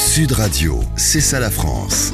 Sud Radio, c'est ça la France.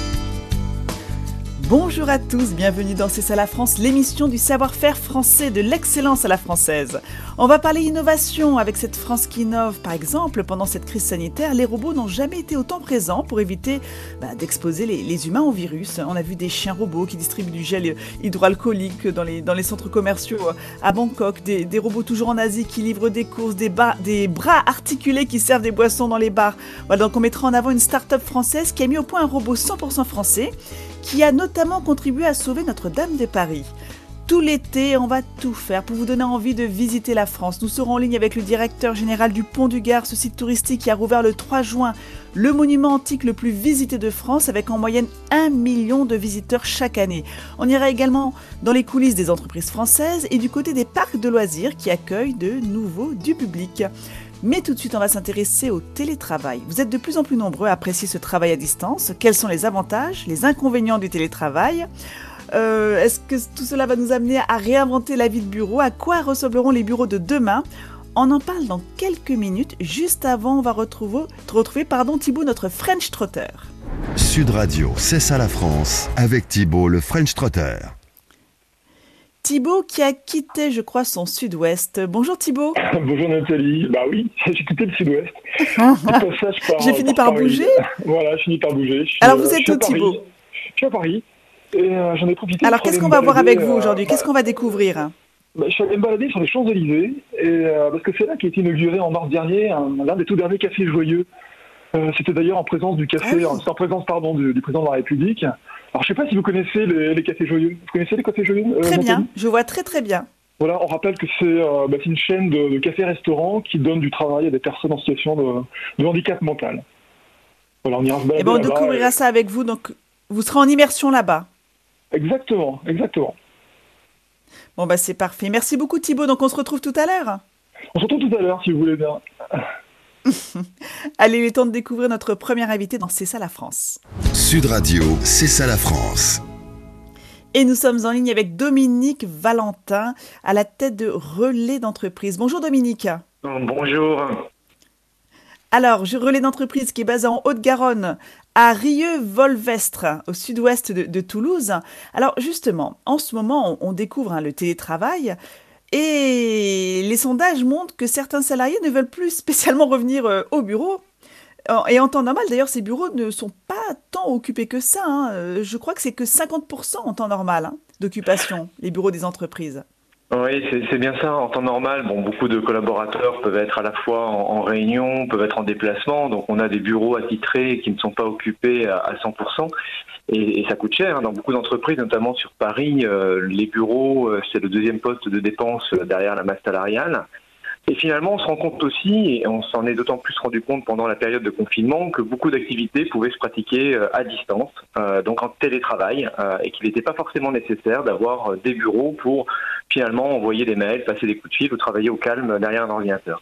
Bonjour à tous, bienvenue dans C'est ça la France, l'émission du savoir-faire français, de l'excellence à la française. On va parler innovation avec cette France qui innove. Par exemple, pendant cette crise sanitaire, les robots n'ont jamais été autant présents pour éviter d'exposer les humains au virus. On a vu des chiens robots qui distribuent du gel hydroalcoolique dans les centres commerciaux à Bangkok, des robots toujours en Asie qui livrent des courses, des bras articulés qui servent des boissons dans les bars. Voilà, donc on mettra en avant une start-up française qui a mis au point un robot 100% français qui a notamment contribué à sauver Notre-Dame de Paris. Tout l'été, on va tout faire pour vous donner envie de visiter la France. Nous serons en ligne avec le directeur général du Pont du Gard, ce site touristique qui a rouvert le 3 juin, le monument antique le plus visité de France, avec en moyenne 1 million de visiteurs chaque année. On ira également dans les coulisses des entreprises françaises et du côté des parcs de loisirs qui accueillent de nouveau du public. Mais tout de suite, on va s'intéresser au télétravail. Vous êtes de plus en plus nombreux à apprécier ce travail à distance. Quels sont les avantages, les inconvénients du télétravail ? Est-ce que tout cela va nous amener à réinventer la vie de bureau ? À quoi ressembleront les bureaux de demain ? On en parle dans quelques minutes. Juste avant, on va retrouver Thibaut, notre French Trotter. Sud Radio, c'est ça la France, avec Thibaut, le French Trotter. Thibaut qui a quitté, je crois, son sud-ouest. Bonjour Thibaut. Bonjour Nathalie. Bah oui, j'ai quitté le sud-ouest. J'ai fini par bouger. Voilà, j'ai fini par bouger. Alors vous êtes où Thibaut ? Je suis à Paris et j'en ai profité. Alors qu'est-ce qu'on va voir avec vous aujourd'hui ? Qu'est-ce qu'on va découvrir ? Je suis allé me balader sur les Champs-Élysées parce que c'est là qu'a été inauguré en mars dernier l'un des tout derniers cafés joyeux. C'était d'ailleurs en présence du président de la République. Alors, je ne sais pas si vous connaissez les cafés joyeux. Vous connaissez les cafés joyeux Très bien, je vois très bien. Voilà, on rappelle que c'est une chaîne de cafés-restaurants qui donne du travail à des personnes en situation de handicap mental. Voilà, on ira se balader on découvrira ça avec vous, donc vous serez en immersion là-bas. Exactement. Bon, c'est parfait. Merci beaucoup Thibaut, donc on se retrouve tout à l'heure. On se retrouve tout à l'heure, si vous voulez bien. Allez, il est temps de découvrir notre première invitée dans C'est ça la France. Sud Radio, c'est ça la France. Et nous sommes en ligne avec Dominique Valentin, à la tête de Relais d'entreprise. Bonjour Dominique. Bonjour. Alors, Relais d'entreprise qui est basé en Haute-Garonne, à Rieux-Volvestre, au sud-ouest de Toulouse. Alors justement, en ce moment, on découvre le télétravail. Et les sondages montrent que certains salariés ne veulent plus spécialement revenir au bureau. Et en temps normal, d'ailleurs, ces bureaux ne sont pas tant occupés que ça. Je crois que c'est que 50% en temps normal d'occupation, les bureaux des entreprises. Oui, c'est bien ça. En temps normal, beaucoup de collaborateurs peuvent être à la fois en réunion, peuvent être en déplacement. Donc, on a des bureaux attitrés qui ne sont pas occupés à 100%. Et ça coûte cher. Dans beaucoup d'entreprises, notamment sur Paris, les bureaux, c'est le deuxième poste de dépense derrière la masse salariale. Et finalement, on se rend compte aussi, et on s'en est d'autant plus rendu compte pendant la période de confinement, que beaucoup d'activités pouvaient se pratiquer à distance, donc en télétravail, et qu'il n'était pas forcément nécessaire d'avoir des bureaux pour finalement envoyer des mails, passer des coups de fil ou travailler au calme derrière un ordinateur.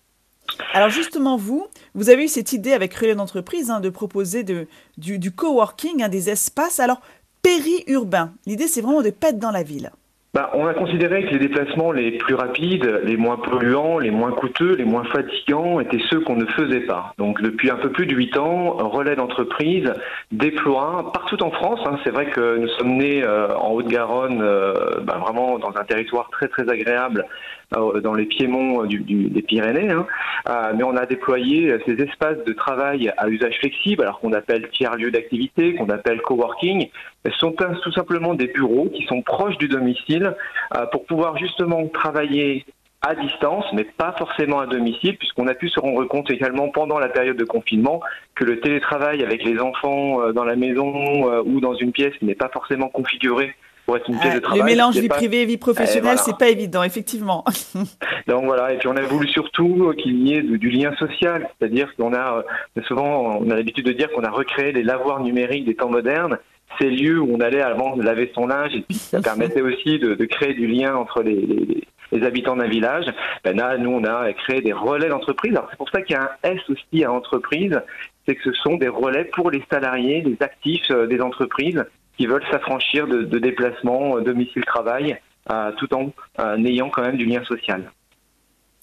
Alors justement, vous avez eu cette idée avec Relais d'entreprise de proposer du coworking, des espaces périurbains. L'idée, c'est vraiment de ne pas être dans la ville. On a considéré que les déplacements les plus rapides, les moins polluants, les moins coûteux, les moins fatigants étaient ceux qu'on ne faisait pas. Donc depuis un peu plus de 8 ans, Relais d'entreprise déploie partout en France. C'est vrai que nous sommes nés en Haute-Garonne, vraiment dans un territoire très très agréable, dans les piémonts des Pyrénées. Mais on a déployé ces espaces de travail à usage flexible, alors qu'on appelle tiers-lieux d'activité, qu'on appelle coworking. Ce sont tout simplement des bureaux qui sont proches du domicile pour pouvoir justement travailler à distance, mais pas forcément à domicile, puisqu'on a pu se rendre compte également pendant la période de confinement que le télétravail avec les enfants dans la maison ou dans une pièce qui n'est pas forcément configurée pour être une pièce de travail. Le mélange vie privée et vie professionnelle, c'est pas évident, effectivement. Donc voilà, et puis on a voulu surtout qu'il y ait du lien social, c'est-à-dire qu'on a souvent, on a l'habitude de dire qu'on a recréé les lavoirs numériques des temps modernes, ces lieux où on allait avant laver son linge, et puis ça permettait aussi de créer du lien entre les habitants d'un village. Là, nous, on a créé des relais d'entreprise. Alors, c'est pour ça qu'il y a un S aussi à entreprise, c'est que ce sont des relais pour les salariés, les actifs des entreprises qui veulent s'affranchir de déplacements domicile-travail, tout en ayant quand même du lien social.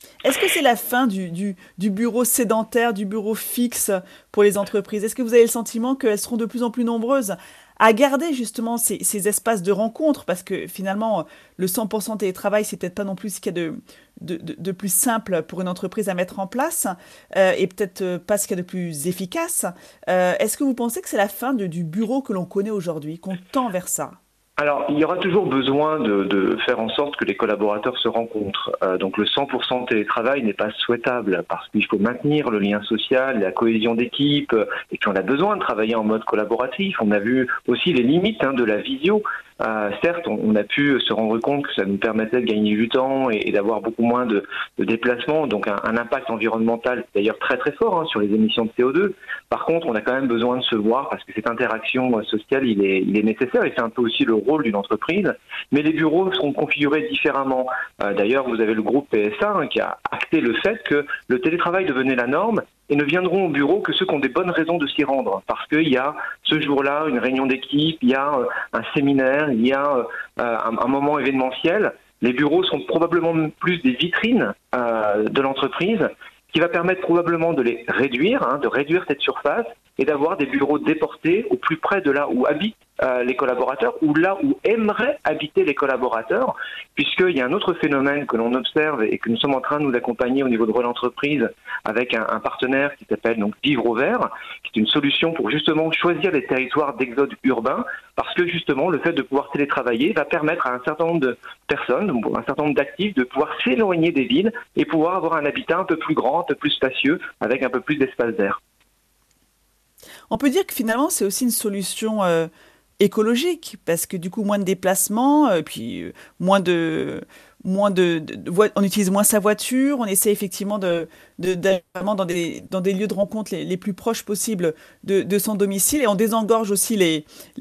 Est-ce que c'est la fin du bureau sédentaire, du bureau fixe pour les entreprises? Est-ce que vous avez le sentiment qu'elles seront de plus en plus nombreuses à garder justement ces espaces de rencontre? Parce que finalement, le 100% télétravail, c'est peut-être pas non plus ce qu'il y a de plus simple pour une entreprise à mettre en place et peut-être pas ce qu'il y a de plus efficace. Est-ce que vous pensez que c'est la fin du bureau que l'on connaît aujourd'hui, qu'on tend vers ça? Alors, il y aura toujours besoin de faire en sorte que les collaborateurs se rencontrent. Donc, le 100% de télétravail n'est pas souhaitable parce qu'il faut maintenir le lien social, la cohésion d'équipe, et puis on a besoin de travailler en mode collaboratif. On a vu aussi les limites de la visio. Certes, on a pu se rendre compte que ça nous permettait de gagner du temps et d'avoir beaucoup moins de déplacements, donc un impact environnemental d'ailleurs très très fort sur les émissions de CO2. Par contre, on a quand même besoin de se voir parce que cette interaction sociale, il est nécessaire et c'est un peu aussi le rôle d'une entreprise. Mais les bureaux seront configurés différemment. D'ailleurs, vous avez le groupe PSA qui a acté le fait que le télétravail devenait la norme et ne viendront au bureau que ceux qui ont des bonnes raisons de s'y rendre. Parce qu'il y a ce jour-là une réunion d'équipe, il y a un séminaire, il y a un moment événementiel. Les bureaux sont probablement plus des vitrines de l'entreprise, qui va permettre probablement de les réduire, de réduire cette surface et d'avoir des bureaux déportés au plus près de là où habitent les collaborateurs ou là où aimeraient habiter les collaborateurs, puisqu'il y a un autre phénomène que l'on observe et que nous sommes en train de nous accompagner au niveau de Relais Entreprise avec un partenaire qui s'appelle donc Vivre au Vert, qui est une solution pour justement choisir les territoires d'exode urbain, parce que justement le fait de pouvoir télétravailler va permettre à un certain nombre de personnes, un certain nombre d'actifs, de pouvoir s'éloigner des villes et pouvoir avoir un habitat un peu plus grand, un peu plus spacieux, avec un peu plus d'espace vert. On peut dire que finalement, c'est aussi une solution écologique, parce que du coup, moins de déplacements, moins on utilise moins sa voiture, on essaie effectivement d'aller vraiment dans des lieux de rencontre les plus proches possibles de son domicile, et on désengorge aussi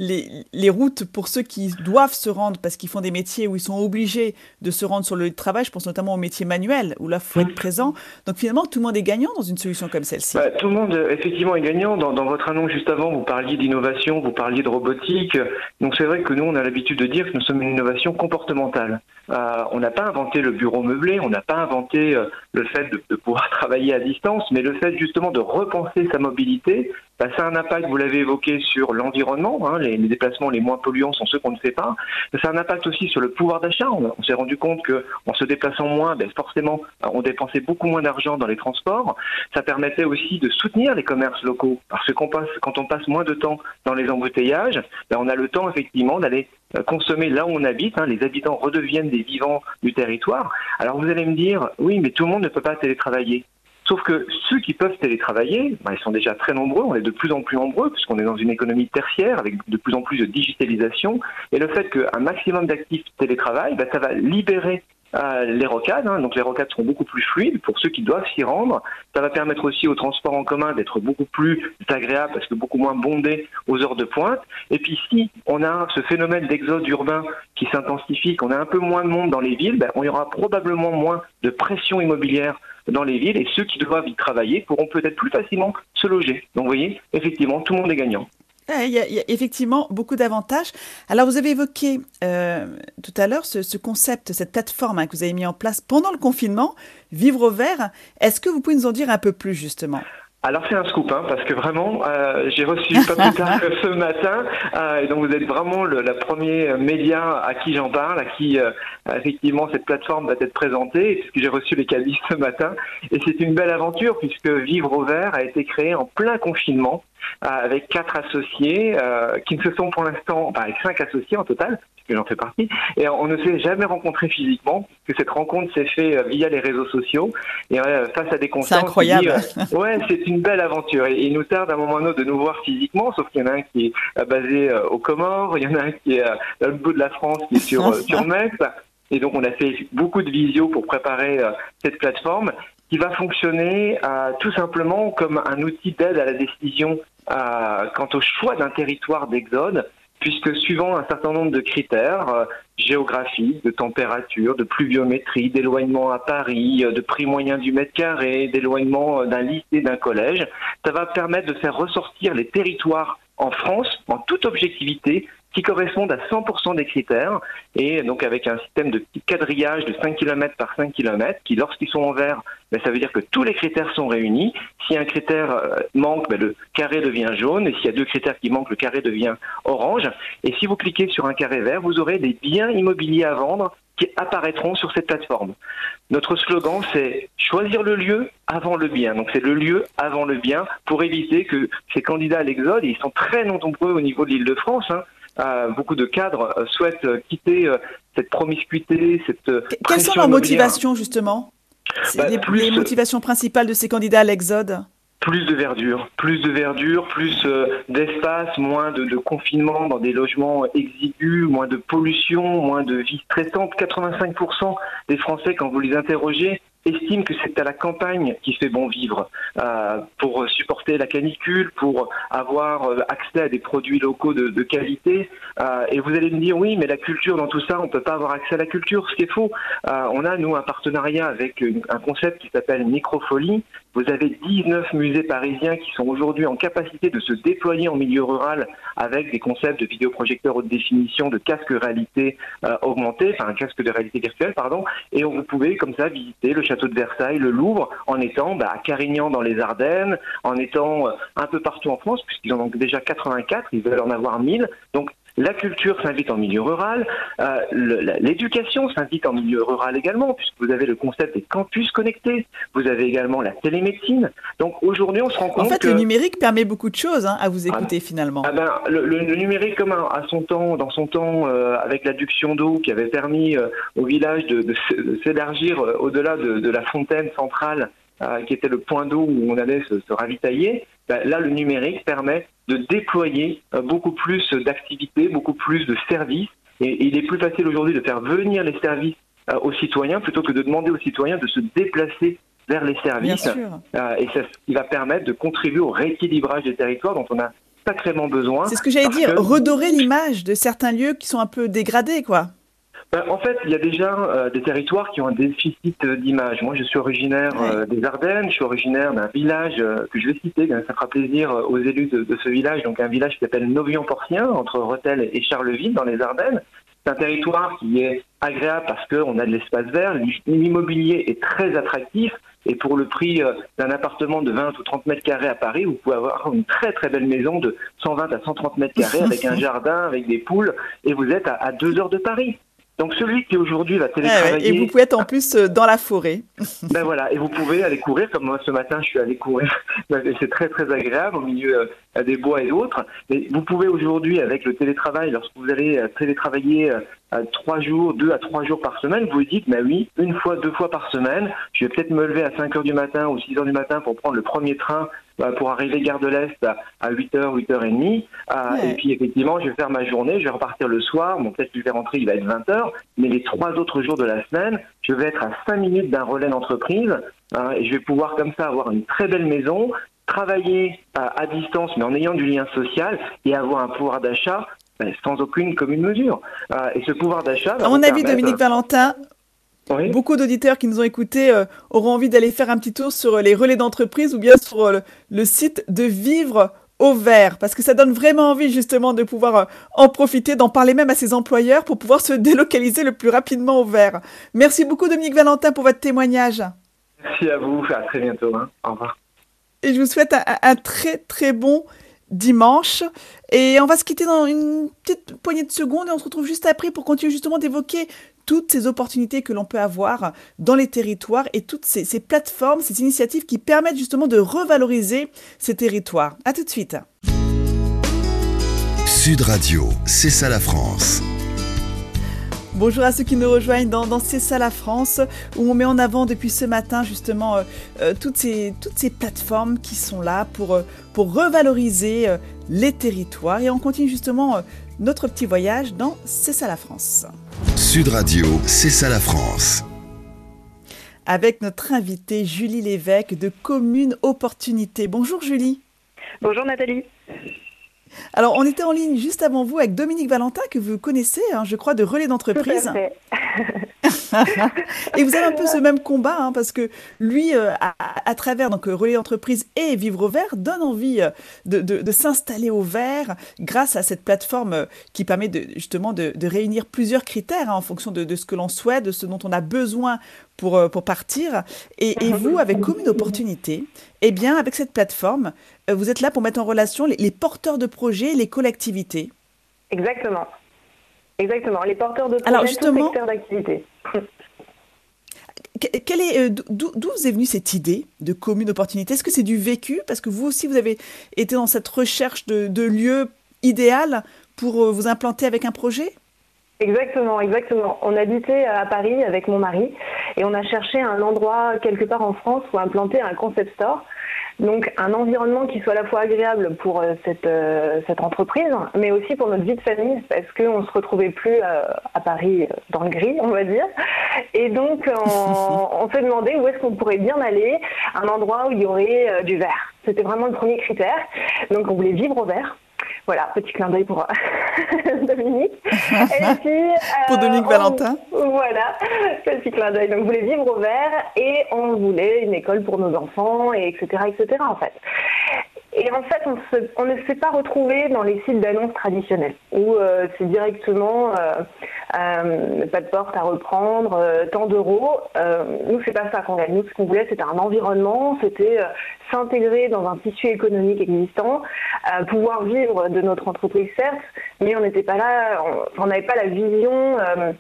les routes pour ceux qui doivent se rendre, parce qu'ils font des métiers où ils sont obligés de se rendre sur le lieu de travail. Je pense notamment aux métiers manuels, où là, il faut être présent. Donc finalement, tout le monde est gagnant dans une solution comme celle-ci. Tout le monde, effectivement, est gagnant. Dans votre annonce juste avant, vous parliez d'innovation, vous parliez de robotique. Donc c'est vrai que nous, on a l'habitude de dire que nous sommes une innovation comportementale. On n'a pas inventé le bureau meublé, on n'a pas inventé le fait de pouvoir travailler à distance, mais le fait justement de repenser sa mobilité, ça a un impact, vous l'avez évoqué, sur l'environnement. Les déplacements les moins polluants sont ceux qu'on ne fait pas. Ça a un impact aussi sur le pouvoir d'achat. On s'est rendu compte qu'en se déplaçant moins, forcément, on dépensait beaucoup moins d'argent dans les transports. Ça permettait aussi de soutenir les commerces locaux, parce que quand on passe moins de temps dans les embouteillages, on a le temps effectivement d'aller consommer là où on habite. Les habitants redeviennent des vivants du territoire. Alors vous allez me dire, oui, mais tout le monde ne peut pas télétravailler. Sauf que ceux qui peuvent télétravailler, ils sont déjà très nombreux, on est de plus en plus nombreux, puisqu'on est dans une économie tertiaire avec de plus en plus de digitalisation. Et le fait qu'un maximum d'actifs télétravaillent, ça va libérer les rocades. Donc les rocades seront beaucoup plus fluides pour ceux qui doivent s'y rendre. Ça va permettre aussi aux transports en commun d'être beaucoup plus agréable parce que beaucoup moins bondés aux heures de pointe. Et puis si on a ce phénomène d'exode urbain qui s'intensifie, qu'on a un peu moins de monde dans les villes, on y aura probablement moins de pression immobilière dans les villes et ceux qui doivent y travailler pourront peut-être plus facilement se loger. Donc vous voyez, effectivement, tout le monde est gagnant. Il y a effectivement beaucoup d'avantages. Alors, vous avez évoqué tout à l'heure ce concept, cette plateforme que vous avez mis en place pendant le confinement, Vivre au Vert. Est-ce que vous pouvez nous en dire un peu plus, justement ? Alors c'est un scoop, parce que vraiment, j'ai reçu pas plus tard que ce matin, et donc vous êtes vraiment la première média à qui j'en parle, à qui effectivement cette plateforme va être présentée, puisque j'ai reçu les cabis ce matin, et c'est une belle aventure puisque Vivre au Vert a été créé en plein confinement, avec 4 associés qui ne se sont pour l'instant, avec 5 associés en total, puisque j'en fais partie, et on ne s'est jamais rencontrés physiquement, puisque cette rencontre s'est faite via les réseaux sociaux, et face à des constats, c'est incroyable. Ouais, c'est une belle aventure, et il nous tarde à un moment ou un autre de nous voir physiquement, sauf qu'il y en a un qui est basé aux Comores, il y en a un qui est à l'autre bout de la France, qui est sur Metz, et donc on a fait beaucoup de visio pour préparer cette plateforme, qui va fonctionner tout simplement comme un outil d'aide à la décision quant au choix d'un territoire d'exode, puisque suivant un certain nombre de critères géographiques, de température, de pluviométrie, d'éloignement à Paris, de prix moyen du mètre carré, d'éloignement d'un lycée, d'un collège, ça va permettre de faire ressortir les territoires en France, en toute objectivité, qui correspondent à 100% des critères, et donc avec un système de petit quadrillage de 5 km par 5 km, qui lorsqu'ils sont en vert, ça veut dire que tous les critères sont réunis. Si un critère manque, le carré devient jaune, et s'il y a 2 critères qui manquent, le carré devient orange. Et si vous cliquez sur un carré vert, vous aurez des biens immobiliers à vendre qui apparaîtront sur cette plateforme. Notre slogan, c'est choisir le lieu avant le bien. Donc c'est le lieu avant le bien pour éviter que ces candidats à l'exode, ils sont très nombreux au niveau de l'Île-de-France, beaucoup de cadres souhaitent quitter cette promiscuité, cette Quelles sont leurs motivations, justement? Les motivations principales de ces candidats à l'exode? Plus de verdure, plus d'espace, moins de confinement dans des logements exigus, moins de pollution, moins de vie stressante. 85% des Français, quand vous les interrogez, estiment que c'est à la campagne qui fait bon vivre, pour supporter la canicule, pour avoir accès à des produits locaux de qualité. Et vous allez me dire, oui, mais la culture dans tout ça, on ne peut pas avoir accès à la culture, ce qui est faux. On a, nous, un partenariat avec un concept qui s'appelle Microfolie. Vous avez 19 musées parisiens qui sont aujourd'hui en capacité de se déployer en milieu rural avec des concepts de vidéoprojecteurs haute définition, de casque réalité augmentée, enfin un casque de réalité virtuelle, pardon, et vous pouvez comme ça visiter le château de Versailles, le Louvre, en étant à Carignan dans les Ardennes, en étant un peu partout en France, puisqu'ils en ont déjà 84, ils veulent en avoir 1000. Donc la culture s'invite en milieu rural, l'éducation s'invite en milieu rural également, puisque vous avez le concept des campus connectés, vous avez également la télémédecine. Donc aujourd'hui, on se rend compte que... le numérique permet beaucoup de choses à vous écouter finalement. Le numérique, comme à son temps, dans son temps, avec l'adduction d'eau qui avait permis au village de s'élargir au-delà de la fontaine centrale, qui était le point d'eau où on allait se ravitailler, là, le numérique permet de déployer beaucoup plus d'activités, beaucoup plus de services. Et il est plus facile aujourd'hui de faire venir les services aux citoyens plutôt que de demander aux citoyens de se déplacer vers les services. Et ça, il va permettre de contribuer au rééquilibrage des territoires dont on a sacrément besoin. C'est ce que j'allais dire, redorer l'image de certains lieux qui sont un peu dégradés, quoi. En fait, il y a déjà des territoires qui ont un déficit d'image. Moi, je suis originaire des Ardennes, je suis originaire d'un village que je vais citer, ça fera plaisir aux élus de ce village, donc un village qui s'appelle Novion-Porcien, entre Rethel et Charleville, dans les Ardennes. C'est un territoire qui est agréable parce qu'on a de l'espace vert, l'immobilier est très attractif, et pour le prix d'un appartement de 20 ou 30 mètres carrés à Paris, vous pouvez avoir une très très belle maison de 120 à 130 mètres carrés avec un jardin, avec des poules, et vous êtes à 2 heures de Paris. Donc celui qui aujourd'hui va télétravailler... Et vous pouvez être en plus dans la forêt. Voilà, et vous pouvez aller courir, comme moi ce matin je suis allé courir, c'est très très agréable au milieu des bois et d'autres. Mais vous pouvez aujourd'hui avec le télétravail, lorsque vous allez télétravailler 2 à 3 jours par semaine, vous vous dites, oui, 1 fois, 2 fois par semaine, je vais peut-être me lever à 5h du matin ou 6h du matin pour prendre le premier train pour arriver gare de l'Est à 8h, 8h30. Et puis effectivement, je vais faire ma journée, je vais repartir le soir. Bon, peut-être que je vais rentrer, il va être 20h. Mais les 3 autres jours de la semaine, je vais être à 5 minutes d'un relais d'entreprise. Et je vais pouvoir comme ça avoir une très belle maison, travailler à distance, mais en ayant du lien social et avoir un pouvoir d'achat sans aucune commune mesure. Et ce pouvoir d'achat... À mon avis, Dominique Valentin... Oui. Beaucoup d'auditeurs qui nous ont écoutés auront envie d'aller faire un petit tour sur les relais d'entreprise ou bien sur le site de Vivre au Vert, parce que ça donne vraiment envie justement de pouvoir en profiter, d'en parler même à ses employeurs pour pouvoir se délocaliser le plus rapidement au vert. Merci beaucoup Dominique Valentin pour votre témoignage. Merci à vous, à très bientôt. Au revoir. Et je vous souhaite un très très bon dimanche. Et on va se quitter dans une petite poignée de secondes et on se retrouve juste après pour continuer justement d'évoquer toutes ces opportunités que l'on peut avoir dans les territoires et toutes ces plateformes, ces initiatives qui permettent justement de revaloriser ces territoires. À tout de suite. Sud Radio, c'est ça la France. Bonjour à ceux qui nous rejoignent dans C'est ça la France, où on met en avant depuis ce matin justement toutes ces plateformes qui sont là pour revaloriser les territoires. Et on continue justement notre petit voyage dans C'est ça la France. Sud Radio, c'est ça la France. Avec notre invitée Julie Lévesque de Commune Opportunité. Bonjour Julie. Bonjour Nathalie. Alors, on était en ligne juste avant vous avec Dominique Valentin, que vous connaissez, je crois, de Relais d'entreprise. Tout à fait. Et vous avez un peu ce même combat, hein, parce que lui, à travers donc Relais d'entreprise et Vivre au Vert, donne envie de s'installer au vert grâce à cette plateforme qui permet justement de réunir plusieurs critères, hein, en fonction de ce que l'on souhaite, de ce dont on a besoin pour partir. Et vous, avec Commune Opportunité, eh bien, avec cette plateforme, vous êtes là pour mettre en relation les porteurs de projets et les collectivités. Exactement. Exactement. Les porteurs de projets, Alors justement, tout secteur d'activité. D'où vous est venue cette idée de Commune Opportunité? Est-ce que c'est du vécu? Parce que vous aussi, vous avez été dans cette recherche de lieu idéal pour vous implanter avec un projet? Exactement, exactement. On habitait à Paris avec mon mari et on a cherché un endroit quelque part en France où implanter un concept store. Donc un environnement qui soit à la fois agréable pour cette entreprise, mais aussi pour notre vie de famille, parce qu'on ne se retrouvait plus à Paris dans le gris, on va dire. Et donc on s'est demandé où est-ce qu'on pourrait bien aller, un endroit où il y aurait du vert. C'était vraiment le premier critère. Donc on voulait vivre au vert. Voilà, petit clin d'œil pour Dominique. Et puis, pour Dominique Valentin. Voilà, petit clin d'œil. Donc, on voulait vivre au vert et on voulait une école pour nos enfants, et etc., etc., en fait. Et en fait, on ne s'est pas retrouvé dans les sites d'annonces traditionnels où c'est directement pas de porte à reprendre, tant d'euros. Nous, c'est pas ça qu'on voulait. Nous, ce qu'on voulait, c'était un environnement, c'était s'intégrer dans un tissu économique existant, pouvoir vivre de notre entreprise, certes, mais on n'était pas là, on n'avait pas la vision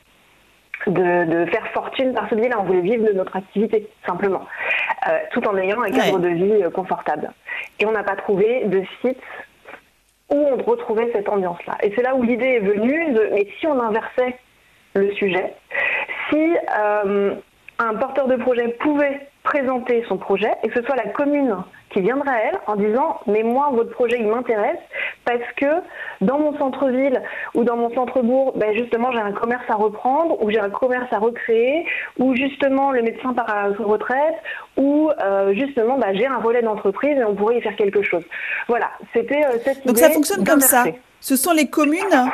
de faire fortune par ce biais-là. On voulait vivre de notre activité, simplement, tout en ayant un cadre de vie confortable. Et on n'a pas trouvé de site où on retrouvait cette ambiance-là. Et c'est là où l'idée est venue mais si on inversait le sujet, si un porteur de projet pouvait présenter son projet et que ce soit la commune qui viendrait à elle en disant « mais moi, votre projet, il m'intéresse parce que dans mon centre-ville ou dans mon centre-bourg, ben justement, j'ai un commerce à reprendre ou j'ai un commerce à recréer ou justement, le médecin part à sa retraite ou justement, ben, j'ai un relais d'entreprise et on pourrait y faire quelque chose. » Voilà, c'était cette idée. Donc ça fonctionne comme ça. Ce sont les communes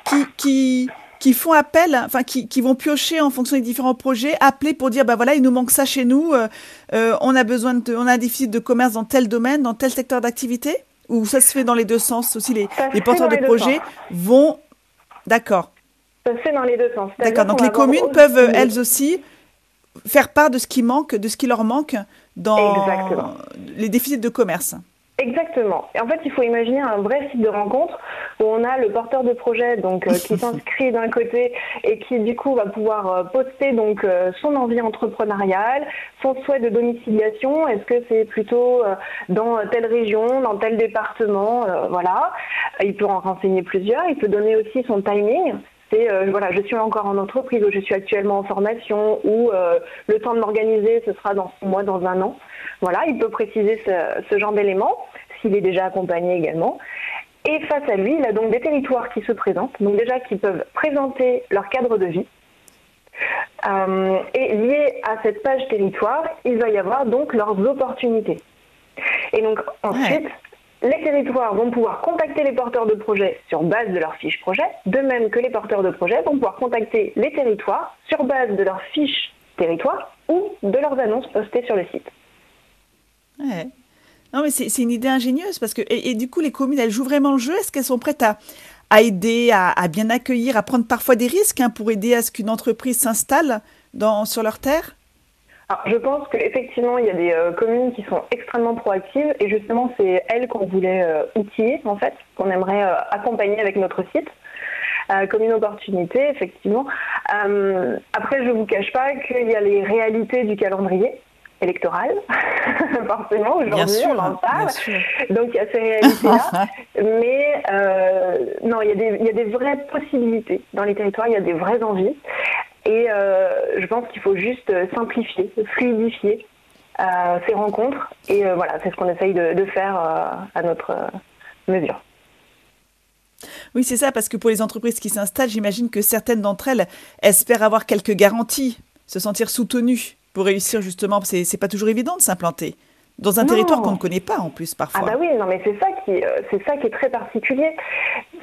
qui font appel, enfin qui vont piocher en fonction des différents projets, appeler pour dire bah voilà, il nous manque ça chez nous, on a un déficit de commerce dans tel domaine, dans tel secteur d'activité, ou ça se fait dans les deux sens aussi, les porteurs de projets vont, d'accord. Ça se fait dans les deux sens. D'accord, donc les communes peuvent elles aussi faire part de ce qui manque, de ce qui leur manque dans les déficits de commerce. Exactement. Et en fait, il faut imaginer un vrai site de rencontre où on a le porteur de projet donc qui s'inscrit d'un côté et qui du coup va pouvoir poster donc son envie entrepreneuriale, son souhait de domiciliation. Est-ce que c'est plutôt dans telle région, dans tel département, voilà. Il peut en renseigner plusieurs. Il peut donner aussi son timing. C'est voilà, je suis encore en entreprise ou je suis actuellement en formation ou le temps de m'organiser, ce sera dans 6 mois, dans 1 an. Voilà, il peut préciser ce genre d'éléments, s'il est déjà accompagné également. Et face à lui, il a donc des territoires qui se présentent, donc déjà qui peuvent présenter leur cadre de vie. Et lié à cette page territoire, il va y avoir donc leurs opportunités. Et donc ensuite, les territoires vont pouvoir contacter les porteurs de projets sur base de leur fiche projet, de même que les porteurs de projets vont pouvoir contacter les territoires sur base de leur fiche territoire ou de leurs annonces postées sur le site. Ouais. Non, mais c'est une idée ingénieuse parce que et du coup les communes elles jouent vraiment le jeu. Est-ce qu'elles sont prêtes à aider, à bien accueillir, à prendre parfois des risques pour aider à ce qu'une entreprise s'installe sur leur terre? Alors, je pense qu'effectivement, il y a des communes qui sont extrêmement proactives et justement, c'est elles qu'on voulait outiller, en fait, qu'on aimerait accompagner avec notre site. Commune Opportunité, effectivement. Après, je ne vous cache pas qu'il y a les réalités du calendrier électoral, forcément, aujourd'hui, on en parle. Donc, il y a ces réalités-là. Mais non, il y a des vraies possibilités dans les territoires, il y a des vraies envies. Et je pense qu'il faut juste simplifier, fluidifier ces rencontres. Et voilà, c'est ce qu'on essaye de faire à notre mesure. Oui, c'est ça, parce que pour les entreprises qui s'installent, j'imagine que certaines d'entre elles espèrent avoir quelques garanties, se sentir soutenues pour réussir justement. C'est pas toujours évident de s'implanter dans un territoire qu'on ne connaît pas en plus parfois. Ah bah oui, non mais c'est ça qui est très particulier.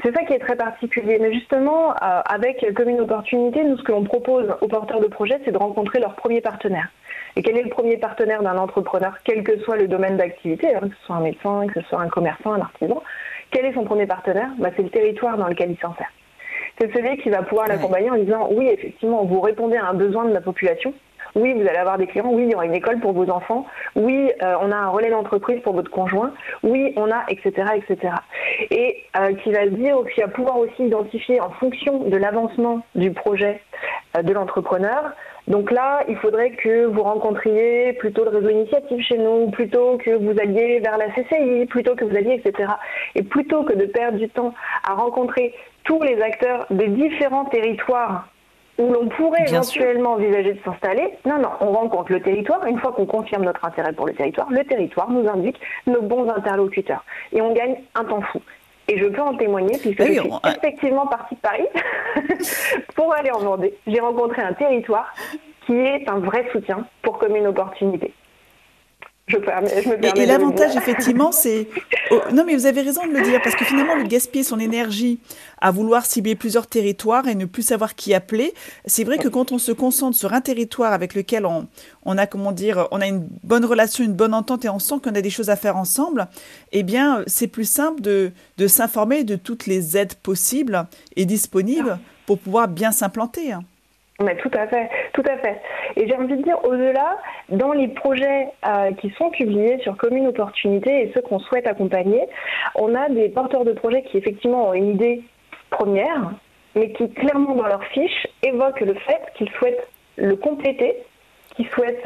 C'est ça qui est très particulier. Mais justement, avec Commune Opportunité, nous, ce que l'on propose aux porteurs de projets, c'est de rencontrer leur premier partenaire. Et quel est le premier partenaire d'un entrepreneur, quel que soit le domaine d'activité, que ce soit un médecin, que ce soit un commerçant, un artisan? Quel est son premier partenaire? C'est le territoire dans lequel il s'insère. C'est celui qui va pouvoir l'accompagner en disant oui, effectivement, vous répondez à un besoin de la population. Oui, vous allez avoir des clients. Oui, il y aura une école pour vos enfants. Oui, on a un relais d'entreprise pour votre conjoint. Oui, on a, etc., etc. Et qui va dire, qui va pouvoir aussi identifier en fonction de l'avancement du projet de l'entrepreneur. Donc là, il faudrait que vous rencontriez plutôt le réseau initiative chez nous, plutôt que vous alliez vers la CCI, plutôt que vous alliez, etc. Et plutôt que de perdre du temps à rencontrer tous les acteurs des différents territoires où l'on pourrait éventuellement envisager de s'installer. Non, on rencontre le territoire. Une fois qu'on confirme notre intérêt pour le territoire nous indique nos bons interlocuteurs. Et on gagne un temps fou. Et je peux en témoigner puisque je suis effectivement partie de Paris pour aller en Vendée. J'ai rencontré un territoire qui est un vrai soutien pour Commune Opportunité. Je me permets et l'avantage, effectivement, c'est... Non, mais vous avez raison de le dire, parce que finalement, le gaspiller son énergie à vouloir cibler plusieurs territoires et ne plus savoir qui appeler, c'est vrai que quand on se concentre sur un territoire avec lequel on a, on a une bonne relation, une bonne entente et on sent qu'on a des choses à faire ensemble, eh bien, c'est plus simple de s'informer de toutes les aides possibles et disponibles pour pouvoir bien s'implanter. Mais tout à fait. Et j'ai envie de dire, au-delà, dans les projets qui sont publiés sur Commune Opportunité et ceux qu'on souhaite accompagner, on a des porteurs de projets qui effectivement ont une idée première, mais qui clairement dans leur fiche évoquent le fait qu'ils souhaitent le compléter, qu'ils souhaitent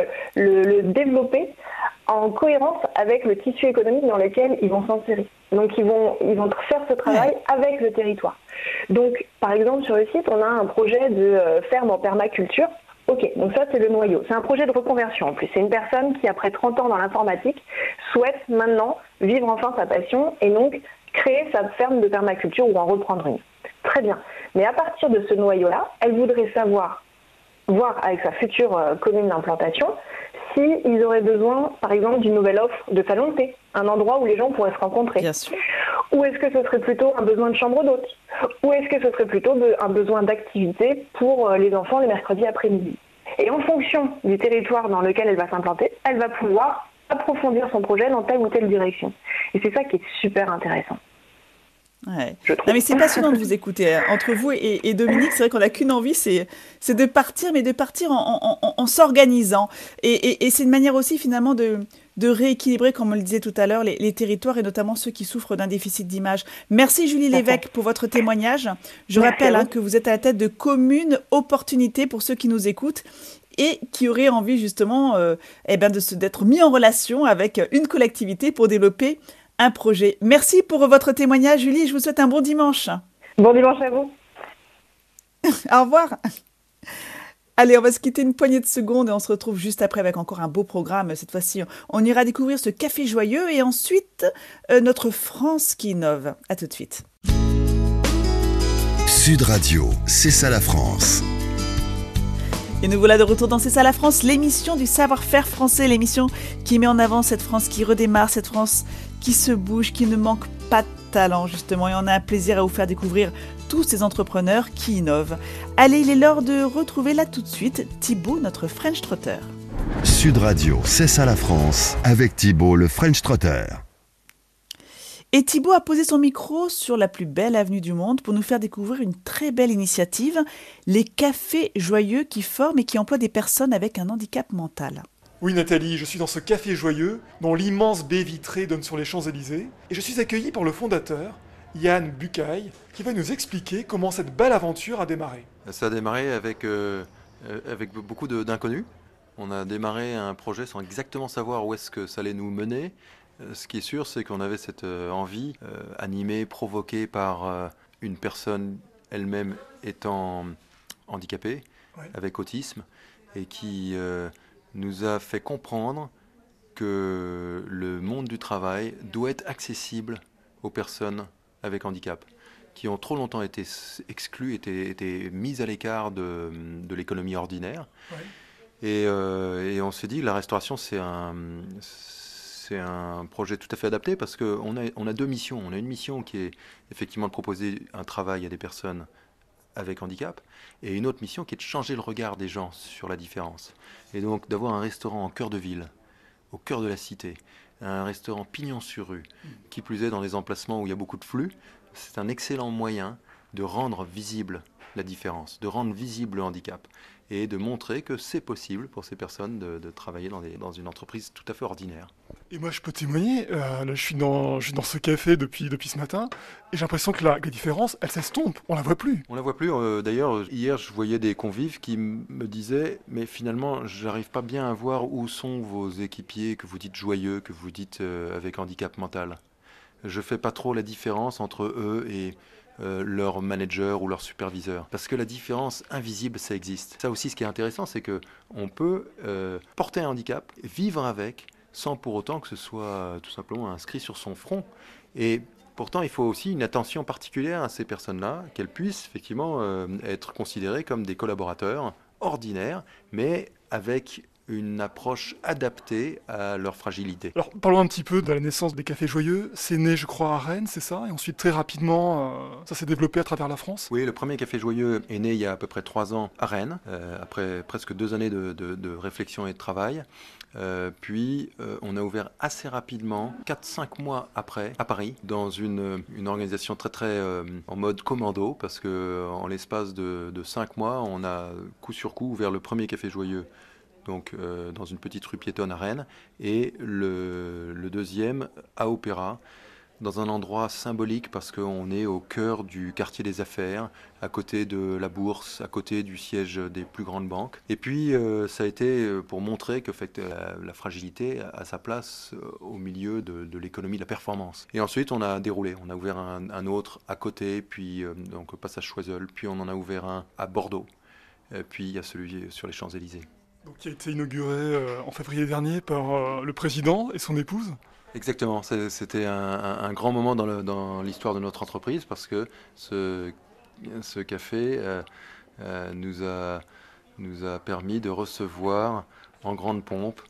le développer en cohérence avec le tissu économique dans lequel ils vont s'insérer. Donc ils vont faire ce travail avec le territoire. Donc par exemple sur le site, on a un projet de ferme en permaculture. Ok, donc ça c'est le noyau. C'est un projet de reconversion en plus. C'est une personne qui après 30 ans dans l'informatique souhaite maintenant vivre enfin sa passion et donc créer sa ferme de permaculture ou en reprendre une. Très bien. Mais à partir de ce noyau-là, elle voudrait voir avec sa future commune d'implantation s'ils auraient besoin, par exemple, d'une nouvelle offre de salon de thé, un endroit où les gens pourraient se rencontrer. Bien sûr. Ou est-ce que ce serait plutôt un besoin de chambre d'hôte? Ou est-ce que ce serait plutôt un besoin d'activité pour les enfants le mercredi après-midi? Et en fonction du territoire dans lequel elle va s'implanter, elle va pouvoir approfondir son projet dans telle ou telle direction. Et c'est ça qui est super intéressant. Ouais. Non, mais c'est passionnant de vous écouter. Entre vous et Dominique, c'est vrai qu'on n'a qu'une envie, c'est de partir, mais de partir en s'organisant. Et c'est une manière aussi finalement de rééquilibrer, comme on le disait tout à l'heure, les territoires et notamment ceux qui souffrent d'un déficit d'image. Merci Julie Lévesque pour votre témoignage. Je rappelle que vous êtes à la tête de Commune Opportunité pour ceux qui nous écoutent et qui auraient envie justement d'être mis en relation avec une collectivité pour développer un projet. Merci pour votre témoignage, Julie. Je vous souhaite un bon dimanche. Bon dimanche à vous. Au revoir. Allez, on va se quitter une poignée de secondes et on se retrouve juste après avec encore un beau programme. Cette fois-ci, on ira découvrir ce café joyeux et ensuite notre France qui innove. À tout de suite. Sud Radio, c'est ça la France. Et nous voilà de retour dans C'est ça la France, l'émission du savoir-faire français, l'émission qui met en avant cette France qui redémarre, cette France qui se bouge, qui ne manque pas de talent justement. Et on a un plaisir à vous faire découvrir tous ces entrepreneurs qui innovent. Allez, il est l'heure de retrouver là tout de suite Thibaut, notre French Trotter. Sud Radio, c'est ça la France, avec Thibaut, le French Trotter. Et Thibaut a posé son micro sur la plus belle avenue du monde pour nous faire découvrir une très belle initiative, les cafés joyeux qui forment et qui emploient des personnes avec un handicap mental. Oui Nathalie, je suis dans ce café joyeux dont l'immense baie vitrée donne sur les Champs-Élysées et je suis accueilli par le fondateur, Yann Bucaille, qui va nous expliquer comment cette belle aventure a démarré. Ça a démarré avec beaucoup d'inconnus. On a démarré un projet sans exactement savoir où est-ce que ça allait nous mener. Ce qui est sûr, c'est qu'on avait cette envie animée, provoquée par une personne elle-même étant handicapée, avec autisme, et qui nous a fait comprendre que le monde du travail doit être accessible aux personnes avec handicap, qui ont trop longtemps été exclues, été mises à l'écart de l'économie ordinaire. Ouais. Et on s'est dit que la restauration, c'est c'est un projet tout à fait adapté parce qu'on a deux missions. On a une mission qui est effectivement de proposer un travail à des personnes avec handicap, et une autre mission qui est de changer le regard des gens sur la différence. Et donc d'avoir un restaurant en cœur de ville, au cœur de la cité, un restaurant pignon sur rue, qui plus est dans des emplacements où il y a beaucoup de flux, c'est un excellent moyen de rendre visible la différence, de rendre visible le handicap et de montrer que c'est possible pour ces personnes de travailler dans une entreprise tout à fait ordinaire. Et moi, je peux témoigner, là, je suis dans ce café depuis ce matin, et j'ai l'impression que la différence, elle s'estompe, on la voit plus. On la voit plus. D'ailleurs, hier, je voyais des convives qui me disaient, mais finalement, j'arrive pas bien à voir où sont vos équipiers que vous dites joyeux, que vous dites avec handicap mental. Je fais pas trop la différence entre eux et leur manager ou leur superviseur. Parce que la différence invisible, ça existe. Ça aussi, ce qui est intéressant, c'est qu'on peut porter un handicap, vivre avec, sans pour autant que ce soit tout simplement inscrit sur son front. Et pourtant, il faut aussi une attention particulière à ces personnes-là, qu'elles puissent effectivement être considérées comme des collaborateurs ordinaires, mais avec une approche adaptée à leur fragilité. Alors, parlons un petit peu de la naissance des Cafés Joyeux. C'est né, je crois, à Rennes, c'est ça? Et ensuite, très rapidement, ça s'est développé à travers la France? Oui, le premier Café Joyeux est né il y a à peu près 3 ans à Rennes, après presque 2 années de réflexion et de travail. Puis, on a ouvert assez rapidement, 4-5 mois après, à Paris, dans une organisation très en mode commando, parce qu'en l'espace de 5 mois, on a coup sur coup ouvert le premier Café Joyeux, donc dans une petite rue piétonne à Rennes, et le deuxième à Opéra, dans un endroit symbolique parce qu'on est au cœur du quartier des affaires, à côté de la bourse, à côté du siège des plus grandes banques. Et puis ça a été pour montrer que la fragilité a sa place au milieu de l'économie de la performance. Et ensuite on a déroulé, on a ouvert un autre à côté, puis donc passage Choiseul, puis on en a ouvert un à Bordeaux, puis il y a celui sur les Champs-Élysées. Donc, qui a été inauguré en février dernier par le président et son épouse. Exactement, c'était un grand moment dans l'histoire de notre entreprise parce que ce café nous a permis de recevoir en grande pompe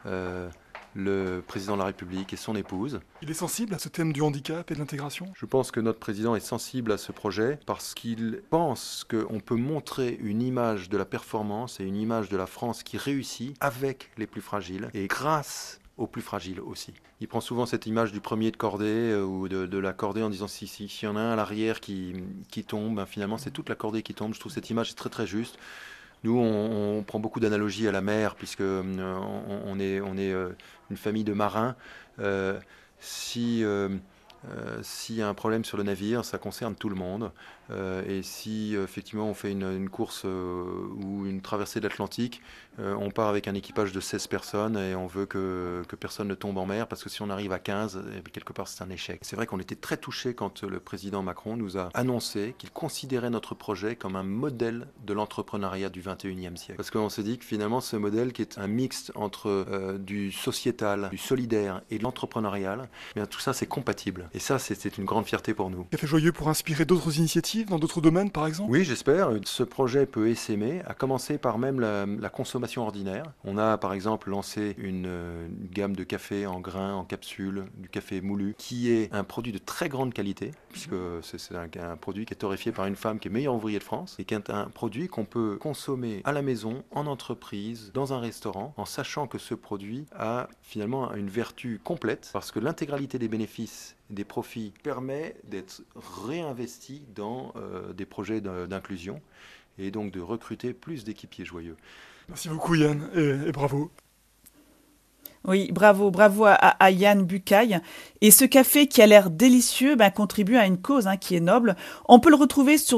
le président de la République et son épouse. Il est sensible à ce thème du handicap et de l'intégration? Je pense que notre président est sensible à ce projet parce qu'il pense qu'on peut montrer une image de la performance et une image de la France qui réussit avec les plus fragiles et grâce aux plus fragiles aussi. Il prend souvent cette image du premier de cordée ou de la cordée en disant s'il y en a un à l'arrière qui tombe, ben finalement c'est toute la cordée qui tombe. Je trouve cette image très très juste. Nous, on prend beaucoup d'analogies à la mer, puisque on est une famille de marins. S'il y a un problème sur le navire, ça concerne tout le monde. Et si effectivement on fait une course ou une traversée de l'Atlantique, on part avec un équipage de 16 personnes et on veut que personne ne tombe en mer, parce que si on arrive à 15, quelque part c'est un échec. C'est vrai qu'on était très touchés quand le président Macron nous a annoncé qu'il considérait notre projet comme un modèle de l'entrepreneuriat du 21e siècle. Parce qu'on s'est dit que finalement ce modèle qui est un mixte entre du sociétal, du solidaire et de l'entrepreneurial, bien, tout ça c'est compatible. Et ça c'est une grande fierté pour nous. Café Joyeux pour inspirer d'autres initiatives dans d'autres domaines par exemple? Oui, j'espère. Ce projet peut essaimer, à commencer par même la consommation ordinaire. On a par exemple lancé une gamme de café en grains, en capsules, du café moulu, qui est un produit de très grande qualité, puisque c'est un produit qui est torréfié par une femme qui est meilleure ouvrier de France, et qui est un produit qu'on peut consommer à la maison, en entreprise, dans un restaurant, en sachant que ce produit a finalement une vertu complète, parce que l'intégralité des bénéfices des profits permet d'être réinvesti dans des projets d'inclusion et donc de recruter plus d'équipiers joyeux. Merci beaucoup Yann et bravo. Oui, bravo à Yann Bucaille. Et ce café qui a l'air délicieux contribue à une cause qui est noble. On peut le retrouver sur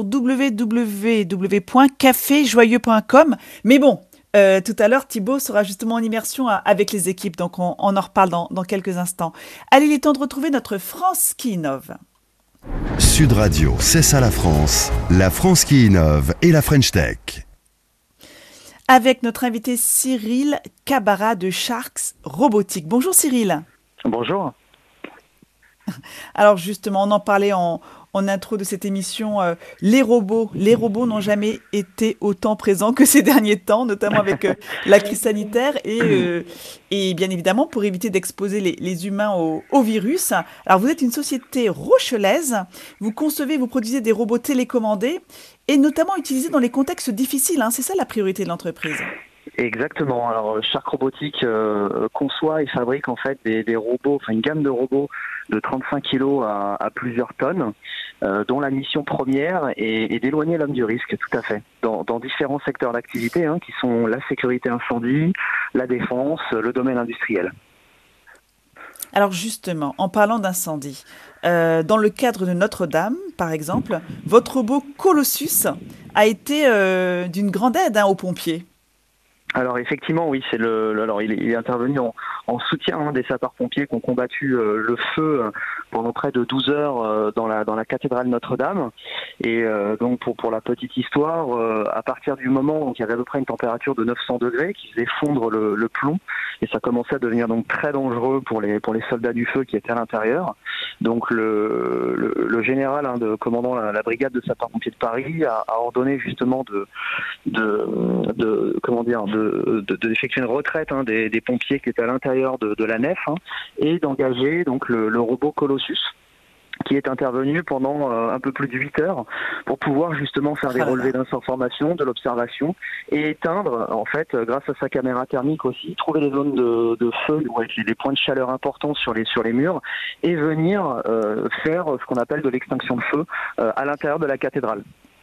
www.caféjoyeux.com. Mais bon, tout à l'heure, Thibaut sera justement en immersion avec les équipes, donc on en reparle dans quelques instants. Allez, il est temps de retrouver notre France qui innove. Sud Radio, c'est ça la France qui innove et la French Tech. Avec notre invité Cyril Cabara de Sharks Robotics. Bonjour Cyril. Bonjour. Alors justement, on en parlait en en intro de cette émission, les robots. Les robots n'ont jamais été autant présents que ces derniers temps, notamment avec la crise sanitaire et bien évidemment pour éviter d'exposer les humains au virus. Alors vous êtes une société rochelaise, vous concevez, vous produisez des robots télécommandés et notamment utilisés dans les contextes difficiles, hein. C'est ça la priorité de l'entreprise. Exactement. Alors Shark Robotics conçoit et fabrique en fait des robots, enfin une gamme de robots de 35 kilos à plusieurs tonnes, dont la mission première est d'éloigner l'homme du risque, tout à fait, dans différents secteurs d'activité, hein, qui sont la sécurité incendie, la défense, le domaine industriel. Alors justement, en parlant d'incendie, dans le cadre de Notre-Dame, par exemple, votre robot Colossus a été d'une grande aide, hein, aux pompiers. Alors effectivement, oui, alors il est intervenu en soutien, hein, des sapeurs-pompiers qui ont combattu le feu pendant près de 12 heures dans la cathédrale Notre-Dame. Et donc pour la petite histoire, à partir du moment où il y avait à peu près une température de 900 degrés qui faisait fondre le plomb, et ça commençait à devenir donc très dangereux pour les soldats du feu qui étaient à l'intérieur. Donc le général, hein, commandant la brigade de sapeurs-pompiers de Paris a ordonné justement d'effectuer une retraite, hein, des pompiers qui étaient à l'intérieur de la nef, hein, et d'engager donc le robot Colossus, qui est intervenu pendant un peu plus de 8 heures pour pouvoir justement faire des relevés d'informations, de l'observation et éteindre, en fait, grâce à sa caméra thermique aussi, trouver les zones de feu avec des points de chaleur importants sur les murs et venir faire ce qu'on appelle de l'extinction de feu à l'intérieur de la cathédrale.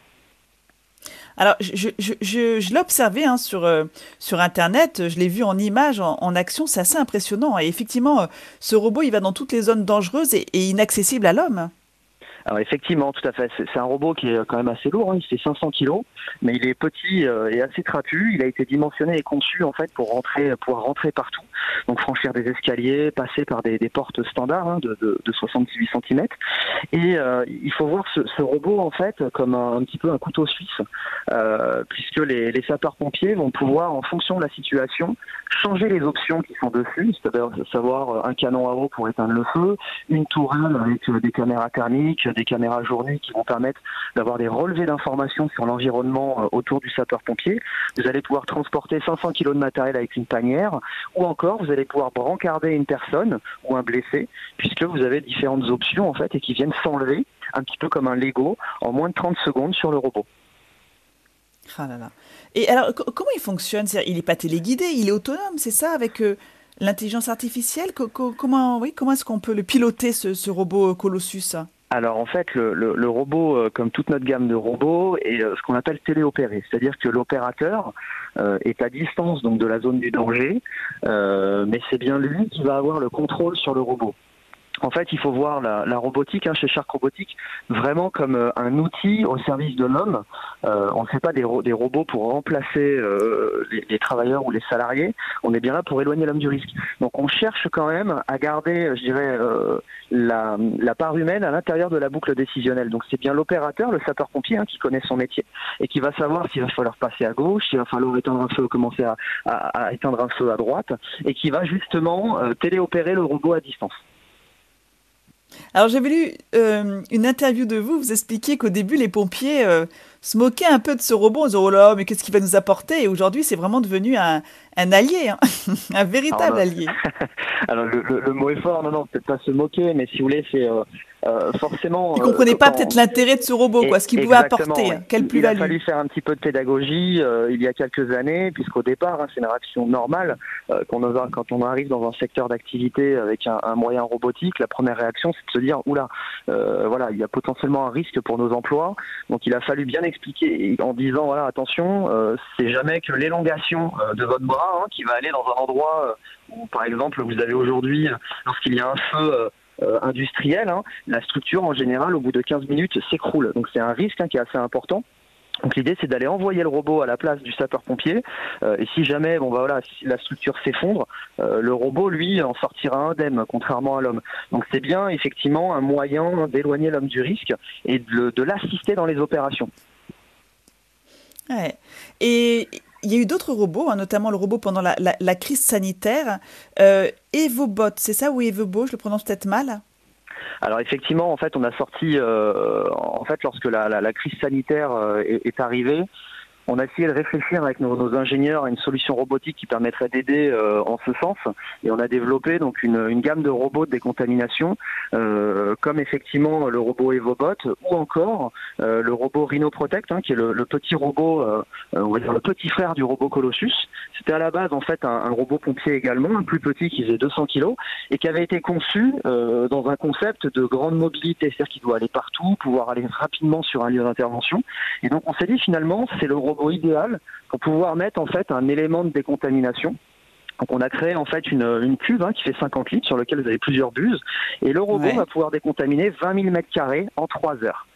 Alors, je l'ai observé, hein, sur Internet, je l'ai vu en image, en action, c'est assez impressionnant. Et effectivement, ce robot, il va dans toutes les zones dangereuses et inaccessibles à l'homme. Alors effectivement, tout à fait. C'est un robot qui est quand même assez lourd, hein. Il fait 500 kilos, mais il est petit et assez trapu. Il a été dimensionné et conçu en fait pour pouvoir rentrer partout, donc franchir des escaliers, passer par des portes standards, hein, de 78 cm. Et il faut voir ce robot en fait comme un petit peu un couteau suisse, puisque les sapeurs-pompiers vont pouvoir, en fonction de la situation, changer les options qui sont dessus, c'est-à-dire savoir un canon à eau pour éteindre le feu, une tourelle avec des caméras thermiques, des caméras jour-nuit qui vont permettre d'avoir des relevés d'informations sur l'environnement autour du sapeur-pompier. Vous allez pouvoir transporter 500 kg de matériel avec une panière, ou encore vous allez pouvoir brancarder une personne ou un blessé, puisque vous avez différentes options en fait et qui viennent s'enlever un petit peu comme un Lego en moins de 30 secondes sur le robot. Ah là là. Et alors, comment il fonctionne? C'est-à-dire, il n'est pas téléguidé, il est autonome, c'est ça, avec l'intelligence artificielle? Comment est-ce qu'on peut le piloter, ce robot Colossus? Alors en fait, le robot, comme toute notre gamme de robots, est ce qu'on appelle téléopéré, c'est-à-dire que l'opérateur est à distance donc de la zone du danger, mais c'est bien lui qui va avoir le contrôle sur le robot. En fait, il faut voir la robotique, hein, chez Shark Robotics, vraiment comme un outil au service de l'homme. On ne fait pas des robots pour remplacer les travailleurs ou les salariés. On est bien là pour éloigner l'homme du risque. Donc on cherche quand même à garder, je dirais, la part humaine à l'intérieur de la boucle décisionnelle. Donc c'est bien l'opérateur, le sapeur-pompier, hein, qui connaît son métier et qui va savoir s'il va falloir passer à gauche, s'il va falloir éteindre un feu, commencer à éteindre un feu à droite, et qui va justement téléopérer le robot à distance. Alors j'avais lu une interview de vous expliquiez qu'au début les pompiers se moquaient un peu de ce robot en disant oh là mais qu'est-ce qu'il va nous apporter, et aujourd'hui c'est vraiment devenu un allié, hein. Un véritable allié. Alors le mot est fort, non, peut-être pas se moquer, mais si vous voulez c'est forcément... Vous ne comprenez pas peut-être l'intérêt de ce robot, quoi, ce qu'il pouvait apporter, ouais. Quelle plus-value. Il a fallu faire un petit peu de pédagogie il y a quelques années, puisqu'au départ, hein, c'est une réaction normale. Quand on arrive dans un secteur d'activité avec un moyen robotique, la première réaction, c'est de se dire, oula, voilà, il y a potentiellement un risque pour nos emplois. Donc il a fallu bien expliquer en disant, voilà, attention, c'est jamais que l'élongation de votre bras, hein, qui va aller dans un endroit où, par exemple, vous avez aujourd'hui, lorsqu'il y a un feu... industriel, hein, la structure en général au bout de 15 minutes s'écroule. Donc c'est un risque, hein, qui est assez important. Donc l'idée c'est d'aller envoyer le robot à la place du sapeur-pompier et si jamais si la structure s'effondre, le robot lui en sortira indemne, contrairement à l'homme. Donc c'est bien effectivement un moyen d'éloigner l'homme du risque et de l'assister dans les opérations. Ouais. Et il y a eu d'autres robots, hein, notamment le robot pendant la crise sanitaire. EvoBot, c'est ça, ou EvoBot, je le prononce peut-être mal? Alors effectivement, en fait, on a sorti, lorsque la crise sanitaire est arrivée, on a essayé de réfléchir avec nos ingénieurs à une solution robotique qui permettrait d'aider en ce sens. Et on a développé donc une gamme de robots de décontamination, comme effectivement le robot EvoBot ou encore le robot RhinoProtect, qui est le petit robot, on va dire le petit frère du robot Colossus. C'était à la base en fait un robot pompier également, un plus petit qui faisait 200 kg et qui avait été conçu dans un concept de grande mobilité, c'est-à-dire qu'il doit aller partout, pouvoir aller rapidement sur un lieu d'intervention. Et donc on s'est dit finalement c'est le robot idéal pour pouvoir mettre en fait un élément de décontamination. Donc on a créé en fait une cuve qui fait 50 litres sur laquelle vous avez plusieurs buses et le robot va pouvoir décontaminer 20 000 m² en 3 heures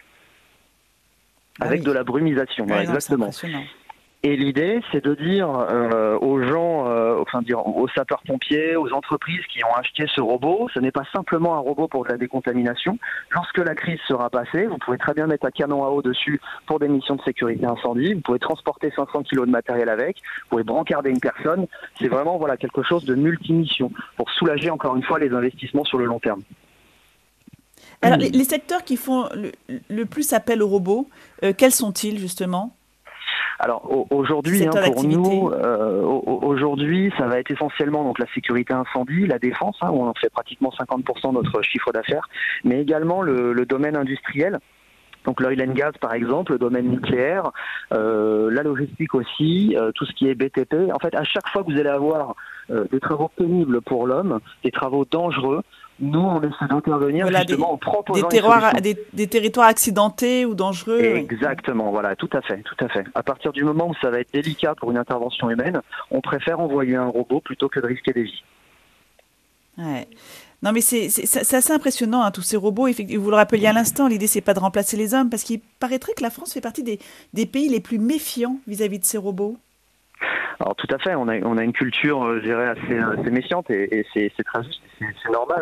avec de la brumisation. Exactement. Et l'idée, c'est de dire aux gens, aux sapeurs-pompiers, aux entreprises qui ont acheté ce robot, ce n'est pas simplement un robot pour de la décontamination. Lorsque la crise sera passée, vous pouvez très bien mettre un canon à eau dessus pour des missions de sécurité incendie. Vous pouvez transporter 500 kg de matériel avec. Vous pouvez brancarder une personne. C'est vraiment quelque chose de multimission pour soulager encore une fois les investissements sur le long terme. Alors, les secteurs qui font le plus appel aux robots, quels sont-ils justement ? Alors aujourd'hui, pour nous, aujourd'hui, ça va être essentiellement donc la sécurité incendie, la défense, où on en fait pratiquement 50% de notre chiffre d'affaires, mais également le domaine industriel. Donc l'oil and gas par exemple, le domaine nucléaire, la logistique aussi, tout ce qui est BTP. En fait, à chaque fois que vous allez avoir des travaux pénibles pour l'homme, des travaux dangereux, nous on essaie d'intervenir justement en proposant des territoires accidentés ou dangereux. Exactement, voilà, tout à fait. À partir du moment où ça va être délicat pour une intervention humaine, on préfère envoyer un robot plutôt que de risquer des vies. Ouais. Non mais c'est assez impressionnant tous ces robots. Vous le rappeliez à l'instant, l'idée c'est pas de remplacer les hommes parce qu'il paraîtrait que la France fait partie des pays les plus méfiants vis-à-vis de ces robots. Alors tout à fait, on a une culture, je dirais, assez méfiante et c'est très juste, c'est normal.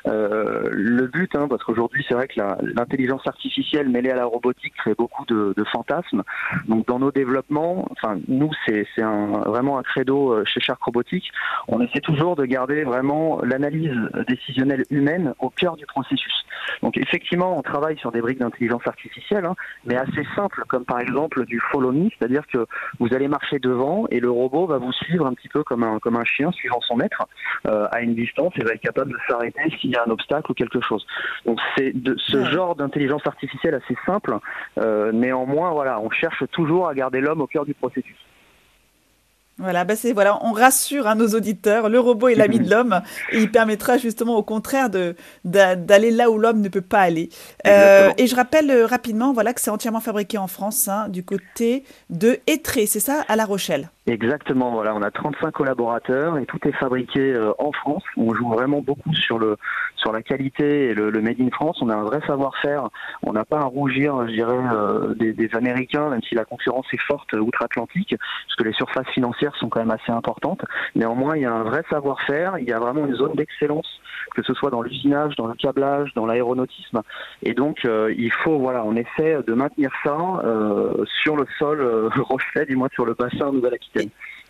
Le but, parce qu'aujourd'hui c'est vrai que l'intelligence artificielle mêlée à la robotique crée beaucoup de fantasmes. Donc dans nos développements, nous c'est vraiment un credo chez Shark Robotics. On essaie toujours de garder vraiment l'analyse décisionnelle humaine au cœur du processus. Donc effectivement, on travaille sur des briques d'intelligence artificielle, mais assez simples, comme par exemple du follow me, c'est-à-dire que vous allez marcher devant et le robot va vous suivre un petit peu comme un chien suivant son maître à une distance et va être capable de s'arrêter s'il y a un obstacle ou quelque chose. Donc c'est de ce genre d'intelligence artificielle assez simple. Néanmoins, on cherche toujours à garder l'homme au cœur du processus. Voilà, on rassure nos auditeurs, le robot est l'ami de l'homme et il permettra justement au contraire d'aller là où l'homme ne peut pas aller. Et je rappelle rapidement que c'est entièrement fabriqué en France, du côté de Étré, c'est ça, à La Rochelle. Exactement, on a 35 collaborateurs et tout est fabriqué en France. On joue vraiment beaucoup sur la qualité et le Made in France. On a un vrai savoir-faire. On n'a pas à rougir, je dirais, des Américains, même si la concurrence est forte outre-Atlantique, parce que les surfaces financières sont quand même assez importantes. Néanmoins, il y a un vrai savoir-faire. Il y a vraiment une zone d'excellence, que ce soit dans l'usinage, dans le câblage, dans l'aéronautisme. Et donc, il faut, on essaie de maintenir ça sur le sol rochelais, du moins sur le bassin Nouvelle-Aquitaine.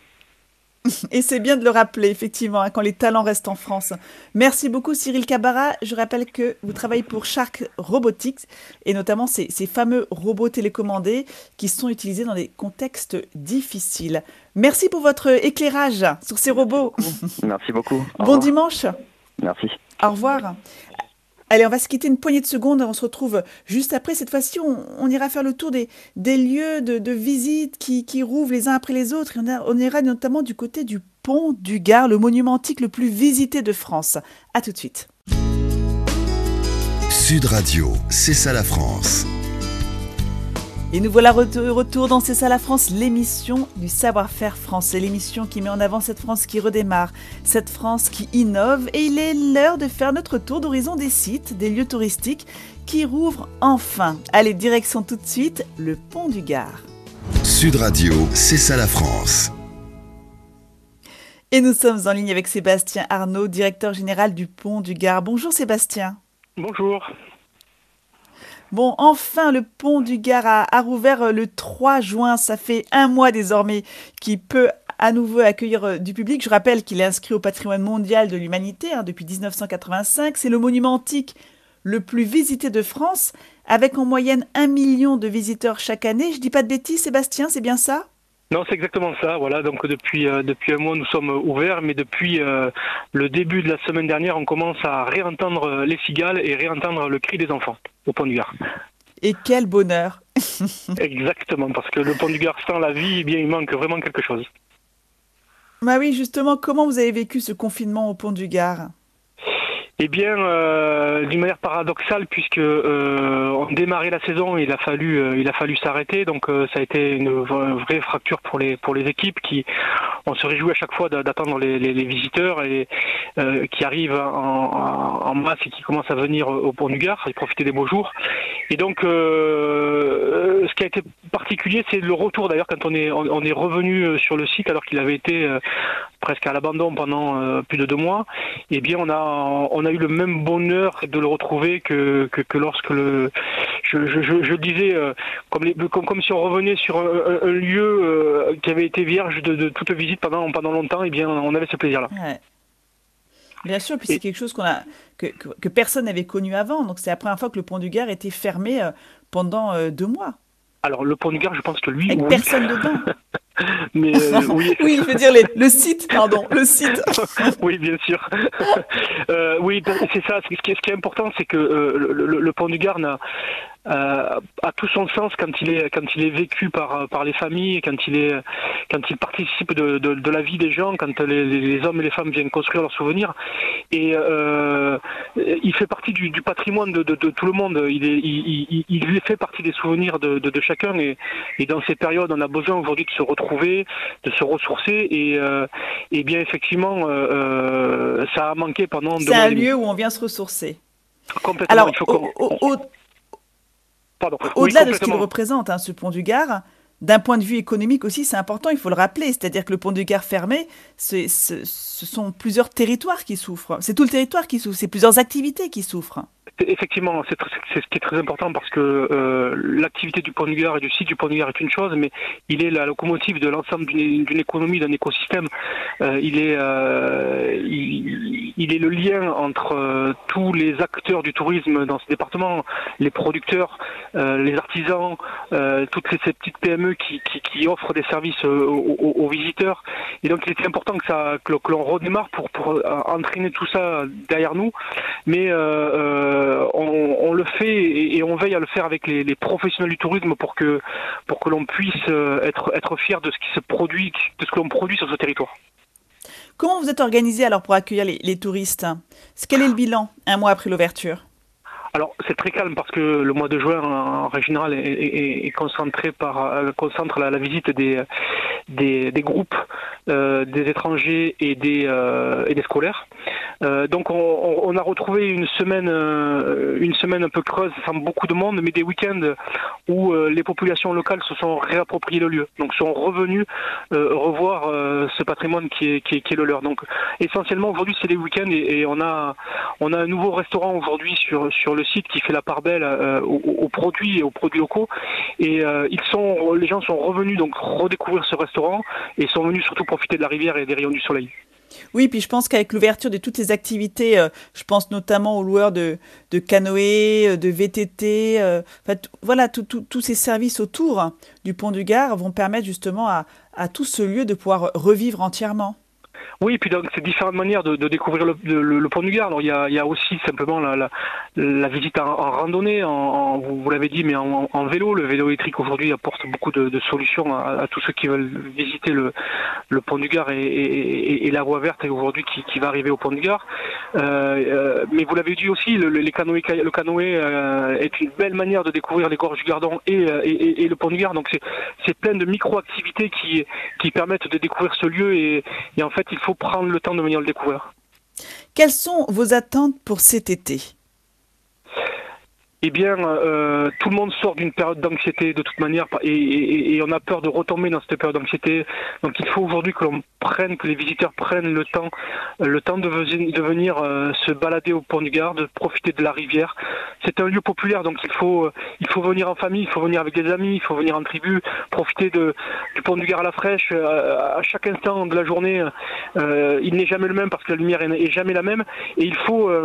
Et c'est bien de le rappeler, effectivement, quand les talents restent en France. Merci beaucoup, Cyril Cabarat. Je rappelle que vous travaillez pour Shark Robotics et notamment ces fameux robots télécommandés qui sont utilisés dans des contextes difficiles. Merci pour votre éclairage sur ces robots. Merci beaucoup. Bon dimanche. Merci. Au revoir. Allez, on va se quitter une poignée de secondes. On se retrouve juste après. Cette fois-ci, on ira faire le tour des lieux de visite qui rouvrent les uns après les autres. Et on ira notamment du côté du pont du Gard, le monument antique le plus visité de France. À tout de suite. Sud Radio, c'est ça la France. Et nous voilà retour dans C'est ça la France, l'émission du savoir-faire français, l'émission qui met en avant cette France qui redémarre, cette France qui innove. Et il est l'heure de faire notre tour d'horizon des sites, des lieux touristiques qui rouvrent enfin. Allez, direction tout de suite, le pont du Gard. Sud Radio, c'est ça la France. Et nous sommes en ligne avec Sébastien Arnaud, directeur général du pont du Gard. Bonjour Sébastien. Bonjour. Bon, enfin, le pont du Gard a rouvert le 3 juin. Ça fait un mois désormais qu'il peut à nouveau accueillir du public. Je rappelle qu'il est inscrit au patrimoine mondial de l'humanité depuis 1985. C'est le monument antique le plus visité de France, avec en moyenne 1 million de visiteurs chaque année. Je dis pas de bêtises, Sébastien, c'est bien ça ? Non, c'est exactement ça. Voilà, donc depuis un mois, nous sommes ouverts, mais depuis le début de la semaine dernière, on commence à réentendre les cigales et réentendre le cri des enfants au Pont du Gard. Et quel bonheur! Exactement, parce que le Pont du Gard sans la vie, eh bien, il manque vraiment quelque chose. Bah oui, justement, comment vous avez vécu ce confinement au Pont du Gard? Eh bien, d'une manière paradoxale, puisque on démarrait la saison, il a fallu s'arrêter. Donc, ça a été une vraie fracture pour les équipes qui, on se réjouit à chaque fois d'attendre les visiteurs et qui arrivent en masse et qui commencent à venir au Pont du Gard et profiter des beaux jours. Et donc, ce qui a été particulier, c'est le retour d'ailleurs quand on est revenu sur le site alors qu'il avait été presque à l'abandon pendant plus de 2 mois. Eh bien, on a eu le même bonheur de le retrouver que lorsque je disais comme si on revenait sur un lieu qui avait été vierge de toute visite pendant longtemps. Eh bien, on avait ce plaisir-là. Ouais. Bien sûr, puis c'est quelque chose que personne n'avait connu avant. Donc c'est la première fois que le Pont du Gard était fermé pendant 2 mois. Alors le Pont du Gard, je pense que lui, avec personne dedans. Mais oui. Oui, je veux dire le site, pardon, le site. Oui, bien sûr. Oui, c'est ça. Ce qui est important, c'est que le Pont du Gard a tout son sens quand il est vécu par les familles, quand il participe de la vie des gens, quand les hommes et les femmes viennent construire leurs souvenirs. Et il fait partie du patrimoine de tout le monde. Il fait partie des souvenirs de chacun. Et dans ces périodes, on a besoin aujourd'hui de se retrouver, de se ressourcer. Et bien effectivement, ça a manqué pendant 2 mois. C'est un lieu où on vient se ressourcer. Complètement. Alors, il faut au-delà de ce qu'il représente, ce Pont du Gard, d'un point de vue économique aussi, c'est important, il faut le rappeler. C'est-à-dire que le Pont du Gard fermé, ce sont plusieurs territoires qui souffrent. C'est tout le territoire qui souffre, c'est plusieurs activités qui souffrent. Effectivement, c'est ce qui est très important parce que l'activité du Pont du Gard et du site du Pont du Gard est une chose, mais il est la locomotive de l'ensemble d'une économie, d'un écosystème. Il est le lien entre tous les acteurs du tourisme dans ce département, les producteurs, les artisans, toutes ces petites PME qui offrent des services aux visiteurs. Et donc il était important que l'on redémarre pour entraîner tout ça derrière nous, mais on le fait et on veille à le faire avec les professionnels du tourisme pour que l'on puisse être fier de ce qui se produit, de ce que l'on produit sur ce territoire. Comment vous êtes organisé alors pour accueillir les touristes? Quel est le bilan 1 mois après l'ouverture? Alors c'est très calme parce que le mois de juin en règle générale est concentre la visite des groupes, des étrangers et des scolaires. Donc on a retrouvé une semaine un peu creuse sans beaucoup de monde, mais des week-ends où les populations locales se sont réappropriées le lieu, donc sont revenus revoir ce patrimoine qui est le leur. Donc essentiellement aujourd'hui c'est les week-ends et on a un nouveau restaurant aujourd'hui sur le site qui fait la part belle aux produits et aux produits locaux. Et les gens sont revenus donc redécouvrir ce restaurant et sont venus surtout profiter de la rivière et des rayons du soleil. Oui, puis je pense qu'avec l'ouverture de toutes les activités, je pense notamment aux loueurs de canoë, de VTT, voilà, tous ces services autour du Pont du Gard vont permettre justement à tout ce lieu de pouvoir revivre entièrement. Oui, et puis donc c'est différentes manières de découvrir le Pont du Gard. Alors il y a aussi simplement la visite en randonnée, vous l'avez dit, mais en vélo. Le vélo électrique aujourd'hui apporte beaucoup de solutions à tous ceux qui veulent visiter le Pont du Gard et la voie verte aujourd'hui qui va arriver au Pont du Gard. Mais vous l'avez dit aussi, le canoë est une belle manière de découvrir les gorges du Gardon et le Pont du Gard. Donc c'est plein de micro-activités qui permettent de découvrir ce lieu et en fait il faut prendre le temps de venir le découvrir. Quelles sont vos attentes pour cet été ? Eh bien, tout le monde sort d'une période d'anxiété de toute manière et on a peur de retomber dans cette période d'anxiété. Donc il faut aujourd'hui que les visiteurs prennent le temps de venir se balader au Pont du Gard, de profiter de la rivière. C'est un lieu populaire, donc il faut venir en famille, il faut venir avec des amis, il faut venir en tribu, profiter du Pont du Gard à la fraîche. À chaque instant de la journée, il n'est jamais le même parce que la lumière est jamais la même et il faut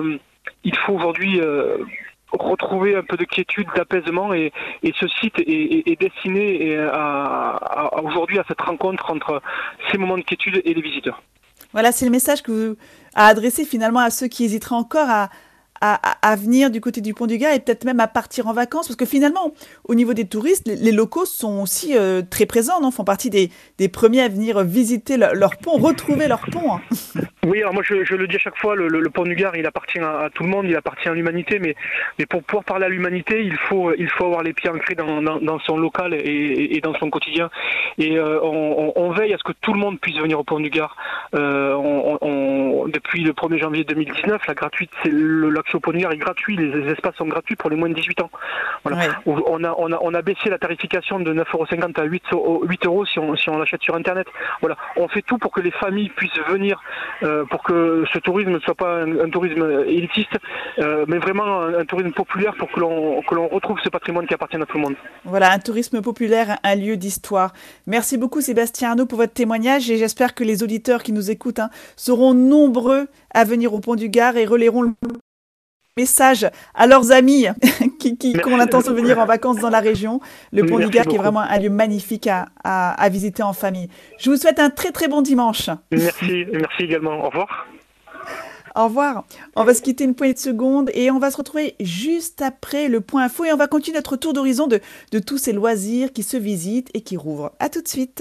il faut aujourd'hui retrouver un peu de quiétude, d'apaisement, et ce site est destiné aujourd'hui à cette rencontre entre ces moments de quiétude et les visiteurs. Voilà, c'est le message que vous a adressé finalement à ceux qui hésiteraient encore à venir du côté du Pont du Gard et peut-être même à partir en vacances, parce que finalement, au niveau des touristes, les locaux sont aussi très présents, non, font partie des premiers à venir visiter leur pont, retrouver leur pont. Hein. Oui, alors moi je le dis à chaque fois, le Pont du Gard, il appartient à tout le monde, il appartient à l'humanité, mais pour pouvoir parler à l'humanité, il faut avoir les pieds ancrés dans son local et dans son quotidien. Et on veille à ce que tout le monde puisse venir au Pont du Gard. Depuis le 1er janvier 2019, l'accès au Pont du Gard est gratuit, les espaces sont gratuits pour les moins de 18 ans. Voilà. Ouais. On a baissé la tarification de 9,50 € à 8 € si on l'achète sur Internet. Voilà. On fait tout pour que les familles puissent venir, pour que ce tourisme ne soit pas un tourisme élitiste, mais vraiment un tourisme populaire pour que l'on retrouve ce patrimoine qui appartient à tout le monde. Voilà, un tourisme populaire, un lieu d'histoire. Merci beaucoup Sébastien Arnaud pour votre témoignage et j'espère que les auditeurs qui nous écoutent seront nombreux à venir au Pont du Gard et relayeront le message à leurs amis qui ont l'intention de venir en vacances dans la région. Le Pont du Gard qui est vraiment un lieu magnifique à visiter en famille. Je vous souhaite un très très bon dimanche. Merci également. Au revoir. Au revoir. On va se quitter une poignée de secondes et on va se retrouver juste après le point info et on va continuer notre tour d'horizon de tous ces loisirs qui se visitent et qui rouvrent. À tout de suite.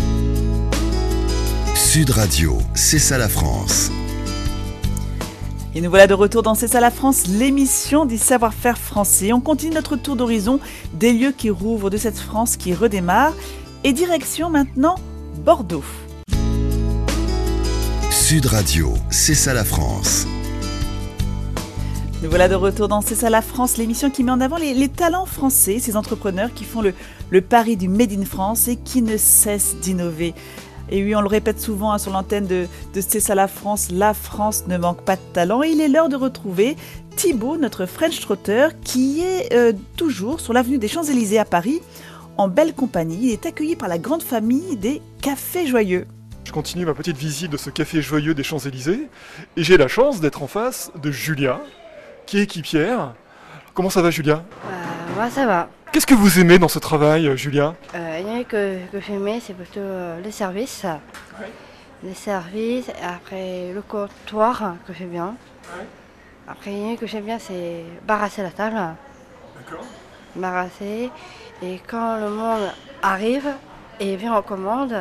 Sud Radio, c'est ça la France. Et nous voilà de retour dans C'est ça la France, l'émission du savoir-faire français. On continue notre tour d'horizon des lieux qui rouvrent de cette France qui redémarre. Et direction maintenant Bordeaux. Sud Radio, c'est ça la France. Nous voilà de retour dans C'est ça la France, l'émission qui met en avant les talents français, ces entrepreneurs qui font le pari du Made in France et qui ne cessent d'innover. Et oui, on le répète souvent sur l'antenne de C'est ça la France ne manque pas de talent. Et il est l'heure de retrouver Thibaut, notre French Trotter, qui est toujours sur l'avenue des Champs-Élysées à Paris, en belle compagnie. Il est accueilli par la grande famille des Cafés Joyeux. Je continue ma petite visite de ce Café Joyeux des Champs-Élysées et j'ai la chance d'être en face de Julia, qui est équipière. Comment ça va, Julia ? Moi, ça va. Qu'est-ce que vous aimez dans ce travail, Julia ? Il y en a que j'aimais, c'est plutôt les services. Ouais. Les services, et après le comptoir que j'aime bien. Ouais. Après, il y en a que j'aime bien, c'est barrasser la table. D'accord. Barrasser. Et quand le monde arrive et vient en commande,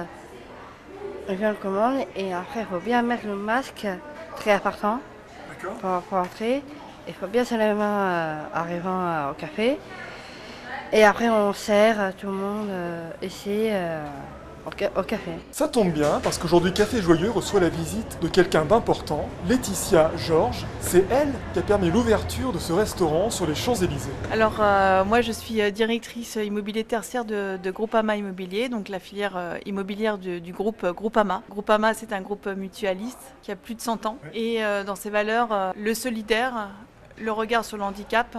et après, il faut bien mettre le masque très important pour entrer. Il faut bien se laver les mains arrivant au café. Et après, on sert tout le monde ici au café. Ça tombe bien, parce qu'aujourd'hui, Café Joyeux reçoit la visite de quelqu'un d'important, Laetitia Georges. C'est elle qui a permis l'ouverture de ce restaurant sur les Champs-Élysées. Alors, moi, je suis directrice immobilier tertiaire de Groupama Immobilier, donc la filière immobilière du groupe Groupama. Groupama, c'est un groupe mutualiste qui a plus de 100 ans. Ouais. Et dans ses valeurs, le solidaire, le regard sur le handicap,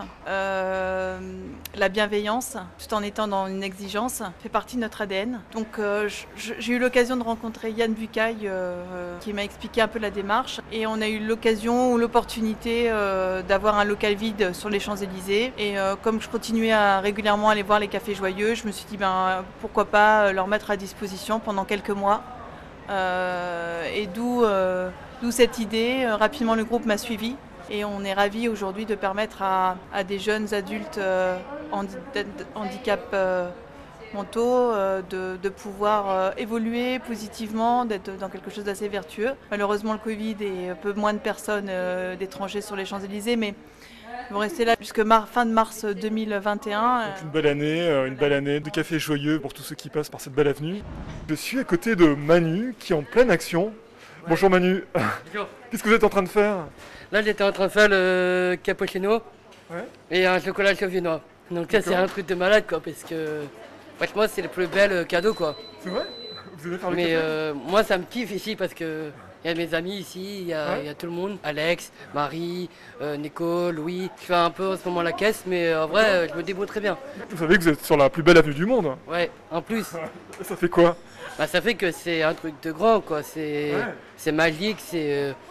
la bienveillance, tout en étant dans une exigence, fait partie de notre ADN. Donc j'ai eu l'occasion de rencontrer Yann Bucaille qui m'a expliqué un peu la démarche. Et on a eu l'occasion ou l'opportunité d'avoir un local vide sur les Champs-Élysées. Et comme je continuais à régulièrement aller voir les Cafés Joyeux, je me suis dit pourquoi pas leur mettre à disposition pendant quelques mois. Et d'où cette idée. Rapidement le groupe m'a suivi. Et on est ravis aujourd'hui de permettre à des jeunes adultes handicap mentaux de pouvoir évoluer positivement, d'être dans quelque chose d'assez vertueux. Malheureusement, le Covid et un peu moins de personnes d'étrangers sur les Champs-Élysées, mais ils vont rester là jusqu'à fin de mars 2021. Donc une belle année de Café Joyeux pour tous ceux qui passent par cette belle avenue. Je suis à côté de Manu qui est en pleine action. Ouais. Bonjour Manu. Bonjour. Qu'est-ce que vous êtes en train de faire ? Là, j'étais en train de faire le cappuccino et un chocolat chaud viennois. Donc ça, c'est un truc de malade, quoi, parce que franchement, c'est le plus bel cadeau, quoi. C'est vrai ? Vous allez faire le café ? Moi, ça me kiffe ici parce que il y a mes amis ici, il y a tout le monde. Alex, Marie, Nico, Louis. Je fais un peu en ce moment la caisse, mais en vrai, je me débrouille très bien. Vous savez que vous êtes sur la plus belle avenue du monde ? Ouais, en plus. Ça fait quoi ? Ça fait que c'est un truc de grand, quoi. C'est magique,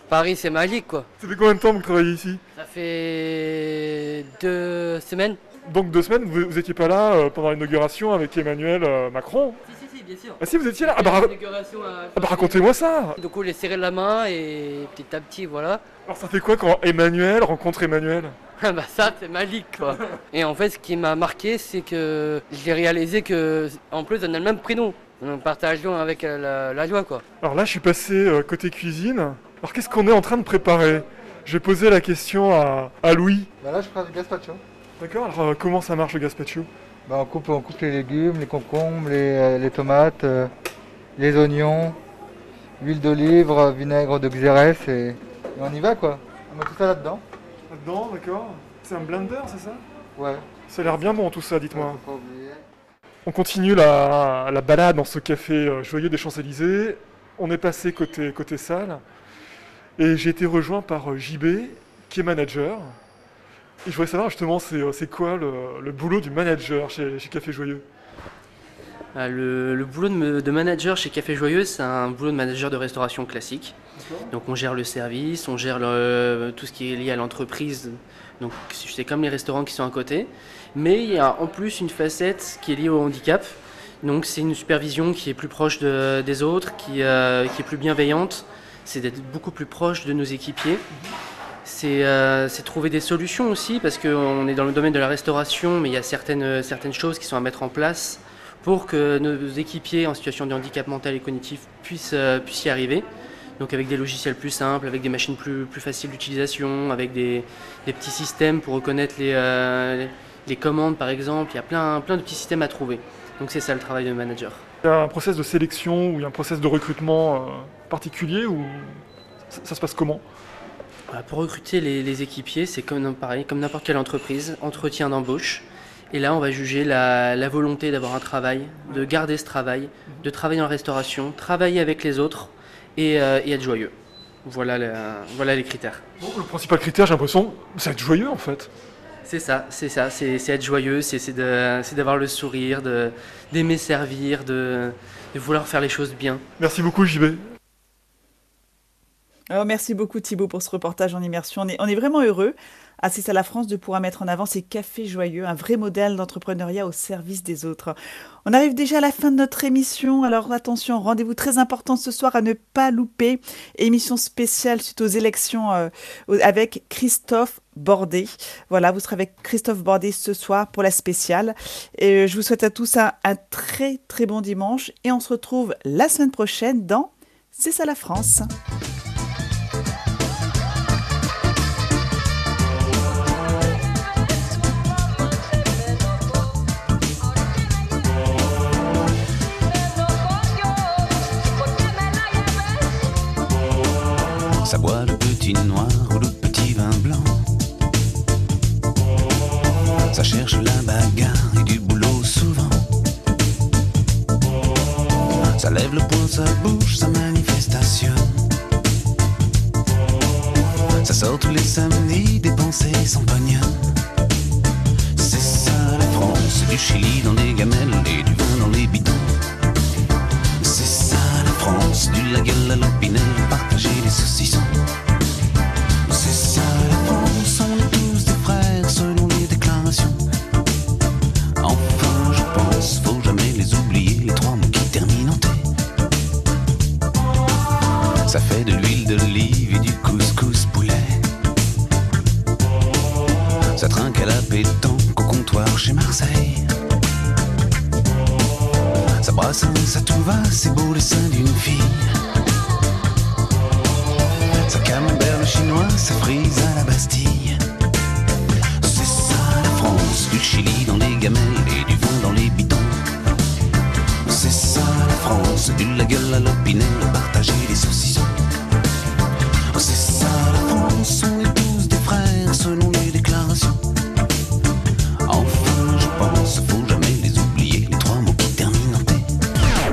Paris, c'est magique, quoi. Ça fait combien de temps que vous travaillez ici? Ça fait 2 semaines. Donc 2 semaines, vous n'étiez pas là pendant l'inauguration avec Emmanuel Macron? Si, bien sûr. Ah si, vous étiez là? Racontez-moi ça. Du coup, les serrer la main et petit à petit, voilà. Alors ça fait quoi quand Emmanuel rencontre Emmanuel? Bah ça, c'est magique, quoi. Et en fait, ce qui m'a marqué, c'est que j'ai réalisé que, en plus, on a le même prénom. Nous partageons avec la joie, quoi. Alors là, je suis passé côté cuisine. Alors qu'est-ce qu'on est en train de préparer? J'ai posé la question à Louis. Bah là, je ferai du gazpacho. D'accord, alors comment ça marche le gazpacho? Bah on coupe les légumes, les concombres, les tomates, les oignons, l'huile d'olive, vinaigre de xérès et on y va, quoi. On met tout ça là-dedans. Là-dedans, d'accord. C'est un blender, c'est ça? Ouais. Ça a l'air bien bon tout ça, dites-moi. On continue la balade dans ce café joyeux des Champs-Élysées. On est passé côté salle et j'ai été rejoint par JB qui est manager. Et je voudrais savoir justement c'est quoi le boulot du manager chez Café Joyeux? Le boulot de manager chez Café Joyeux, c'est un boulot de manager de restauration classique. Donc on gère le service, on gère tout ce qui est lié à l'entreprise. Donc c'est comme les restaurants qui sont à côté. Mais il y a en plus une facette qui est liée au handicap. Donc c'est une supervision qui est plus proche des autres, qui est plus bienveillante. C'est d'être beaucoup plus proche de nos équipiers. C'est trouver des solutions aussi, parce qu'on est dans le domaine de la restauration, mais il y a certaines choses qui sont à mettre en place pour que nos équipiers en situation de handicap mental et cognitif puissent y arriver. Donc avec des logiciels plus simples, avec des machines plus faciles d'utilisation, avec des petits systèmes pour reconnaître les commandes par exemple. Il y a plein de petits systèmes à trouver. Donc c'est ça le travail de manager. Il y a un process de sélection ou il y a un process de recrutement particulier ou ça se passe comment? Pour recruter les équipiers, c'est comme n'importe quelle entreprise, entretien d'embauche. Et là, on va juger la volonté d'avoir un travail, de garder ce travail, de travailler en restauration, travailler avec les autres et être joyeux. Voilà les critères. Bon, le principal critère, j'ai l'impression, c'est être joyeux en fait. C'est ça, c'est être joyeux, c'est d'avoir le sourire, d'aimer servir, de vouloir faire les choses bien. Merci beaucoup JB. Oh, merci beaucoup Thibaut pour ce reportage en immersion. On est vraiment heureux à C'est ça la France de pouvoir mettre en avant ces cafés joyeux, un vrai modèle d'entrepreneuriat au service des autres. On arrive déjà à la fin de notre émission, alors attention, rendez-vous très important ce soir à ne pas louper. Émission spéciale suite aux élections avec Christophe Bordet. Voilà, vous serez avec Christophe Bordet ce soir pour la spéciale. Et je vous souhaite à tous un très très bon dimanche et on se retrouve la semaine prochaine dans C'est ça la France. Ça boit le petit noir ou le petit vin blanc. Ça cherche la bagarre et du boulot souvent. Ça lève le poing, ça bouge, ça manifestation. Ça sort tous les samedis, dépenser son pognon. C'est ça la France, du Chili dans les gamelles et du vin dans les bidons. C'est ça la France, du la gueule à l'opinel, partager les saucissons. C'est ça la France, on est tous des frères selon les déclarations. Enfin je pense, faut jamais les oublier, les trois mots qui terminent en T. Ça fait de l'huile d'olive et du couscous poulet. Ça trinque à la pétanque au comptoir chez Marseille. Ça brasse, ça tout va, c'est beau le sein d'une fille. Ça camembert le chinois, ça frise à la Bastille. C'est ça la France, du Chili dans les gamelles et du vin dans les bidons. C'est ça la France, du la gueule à l'opinel.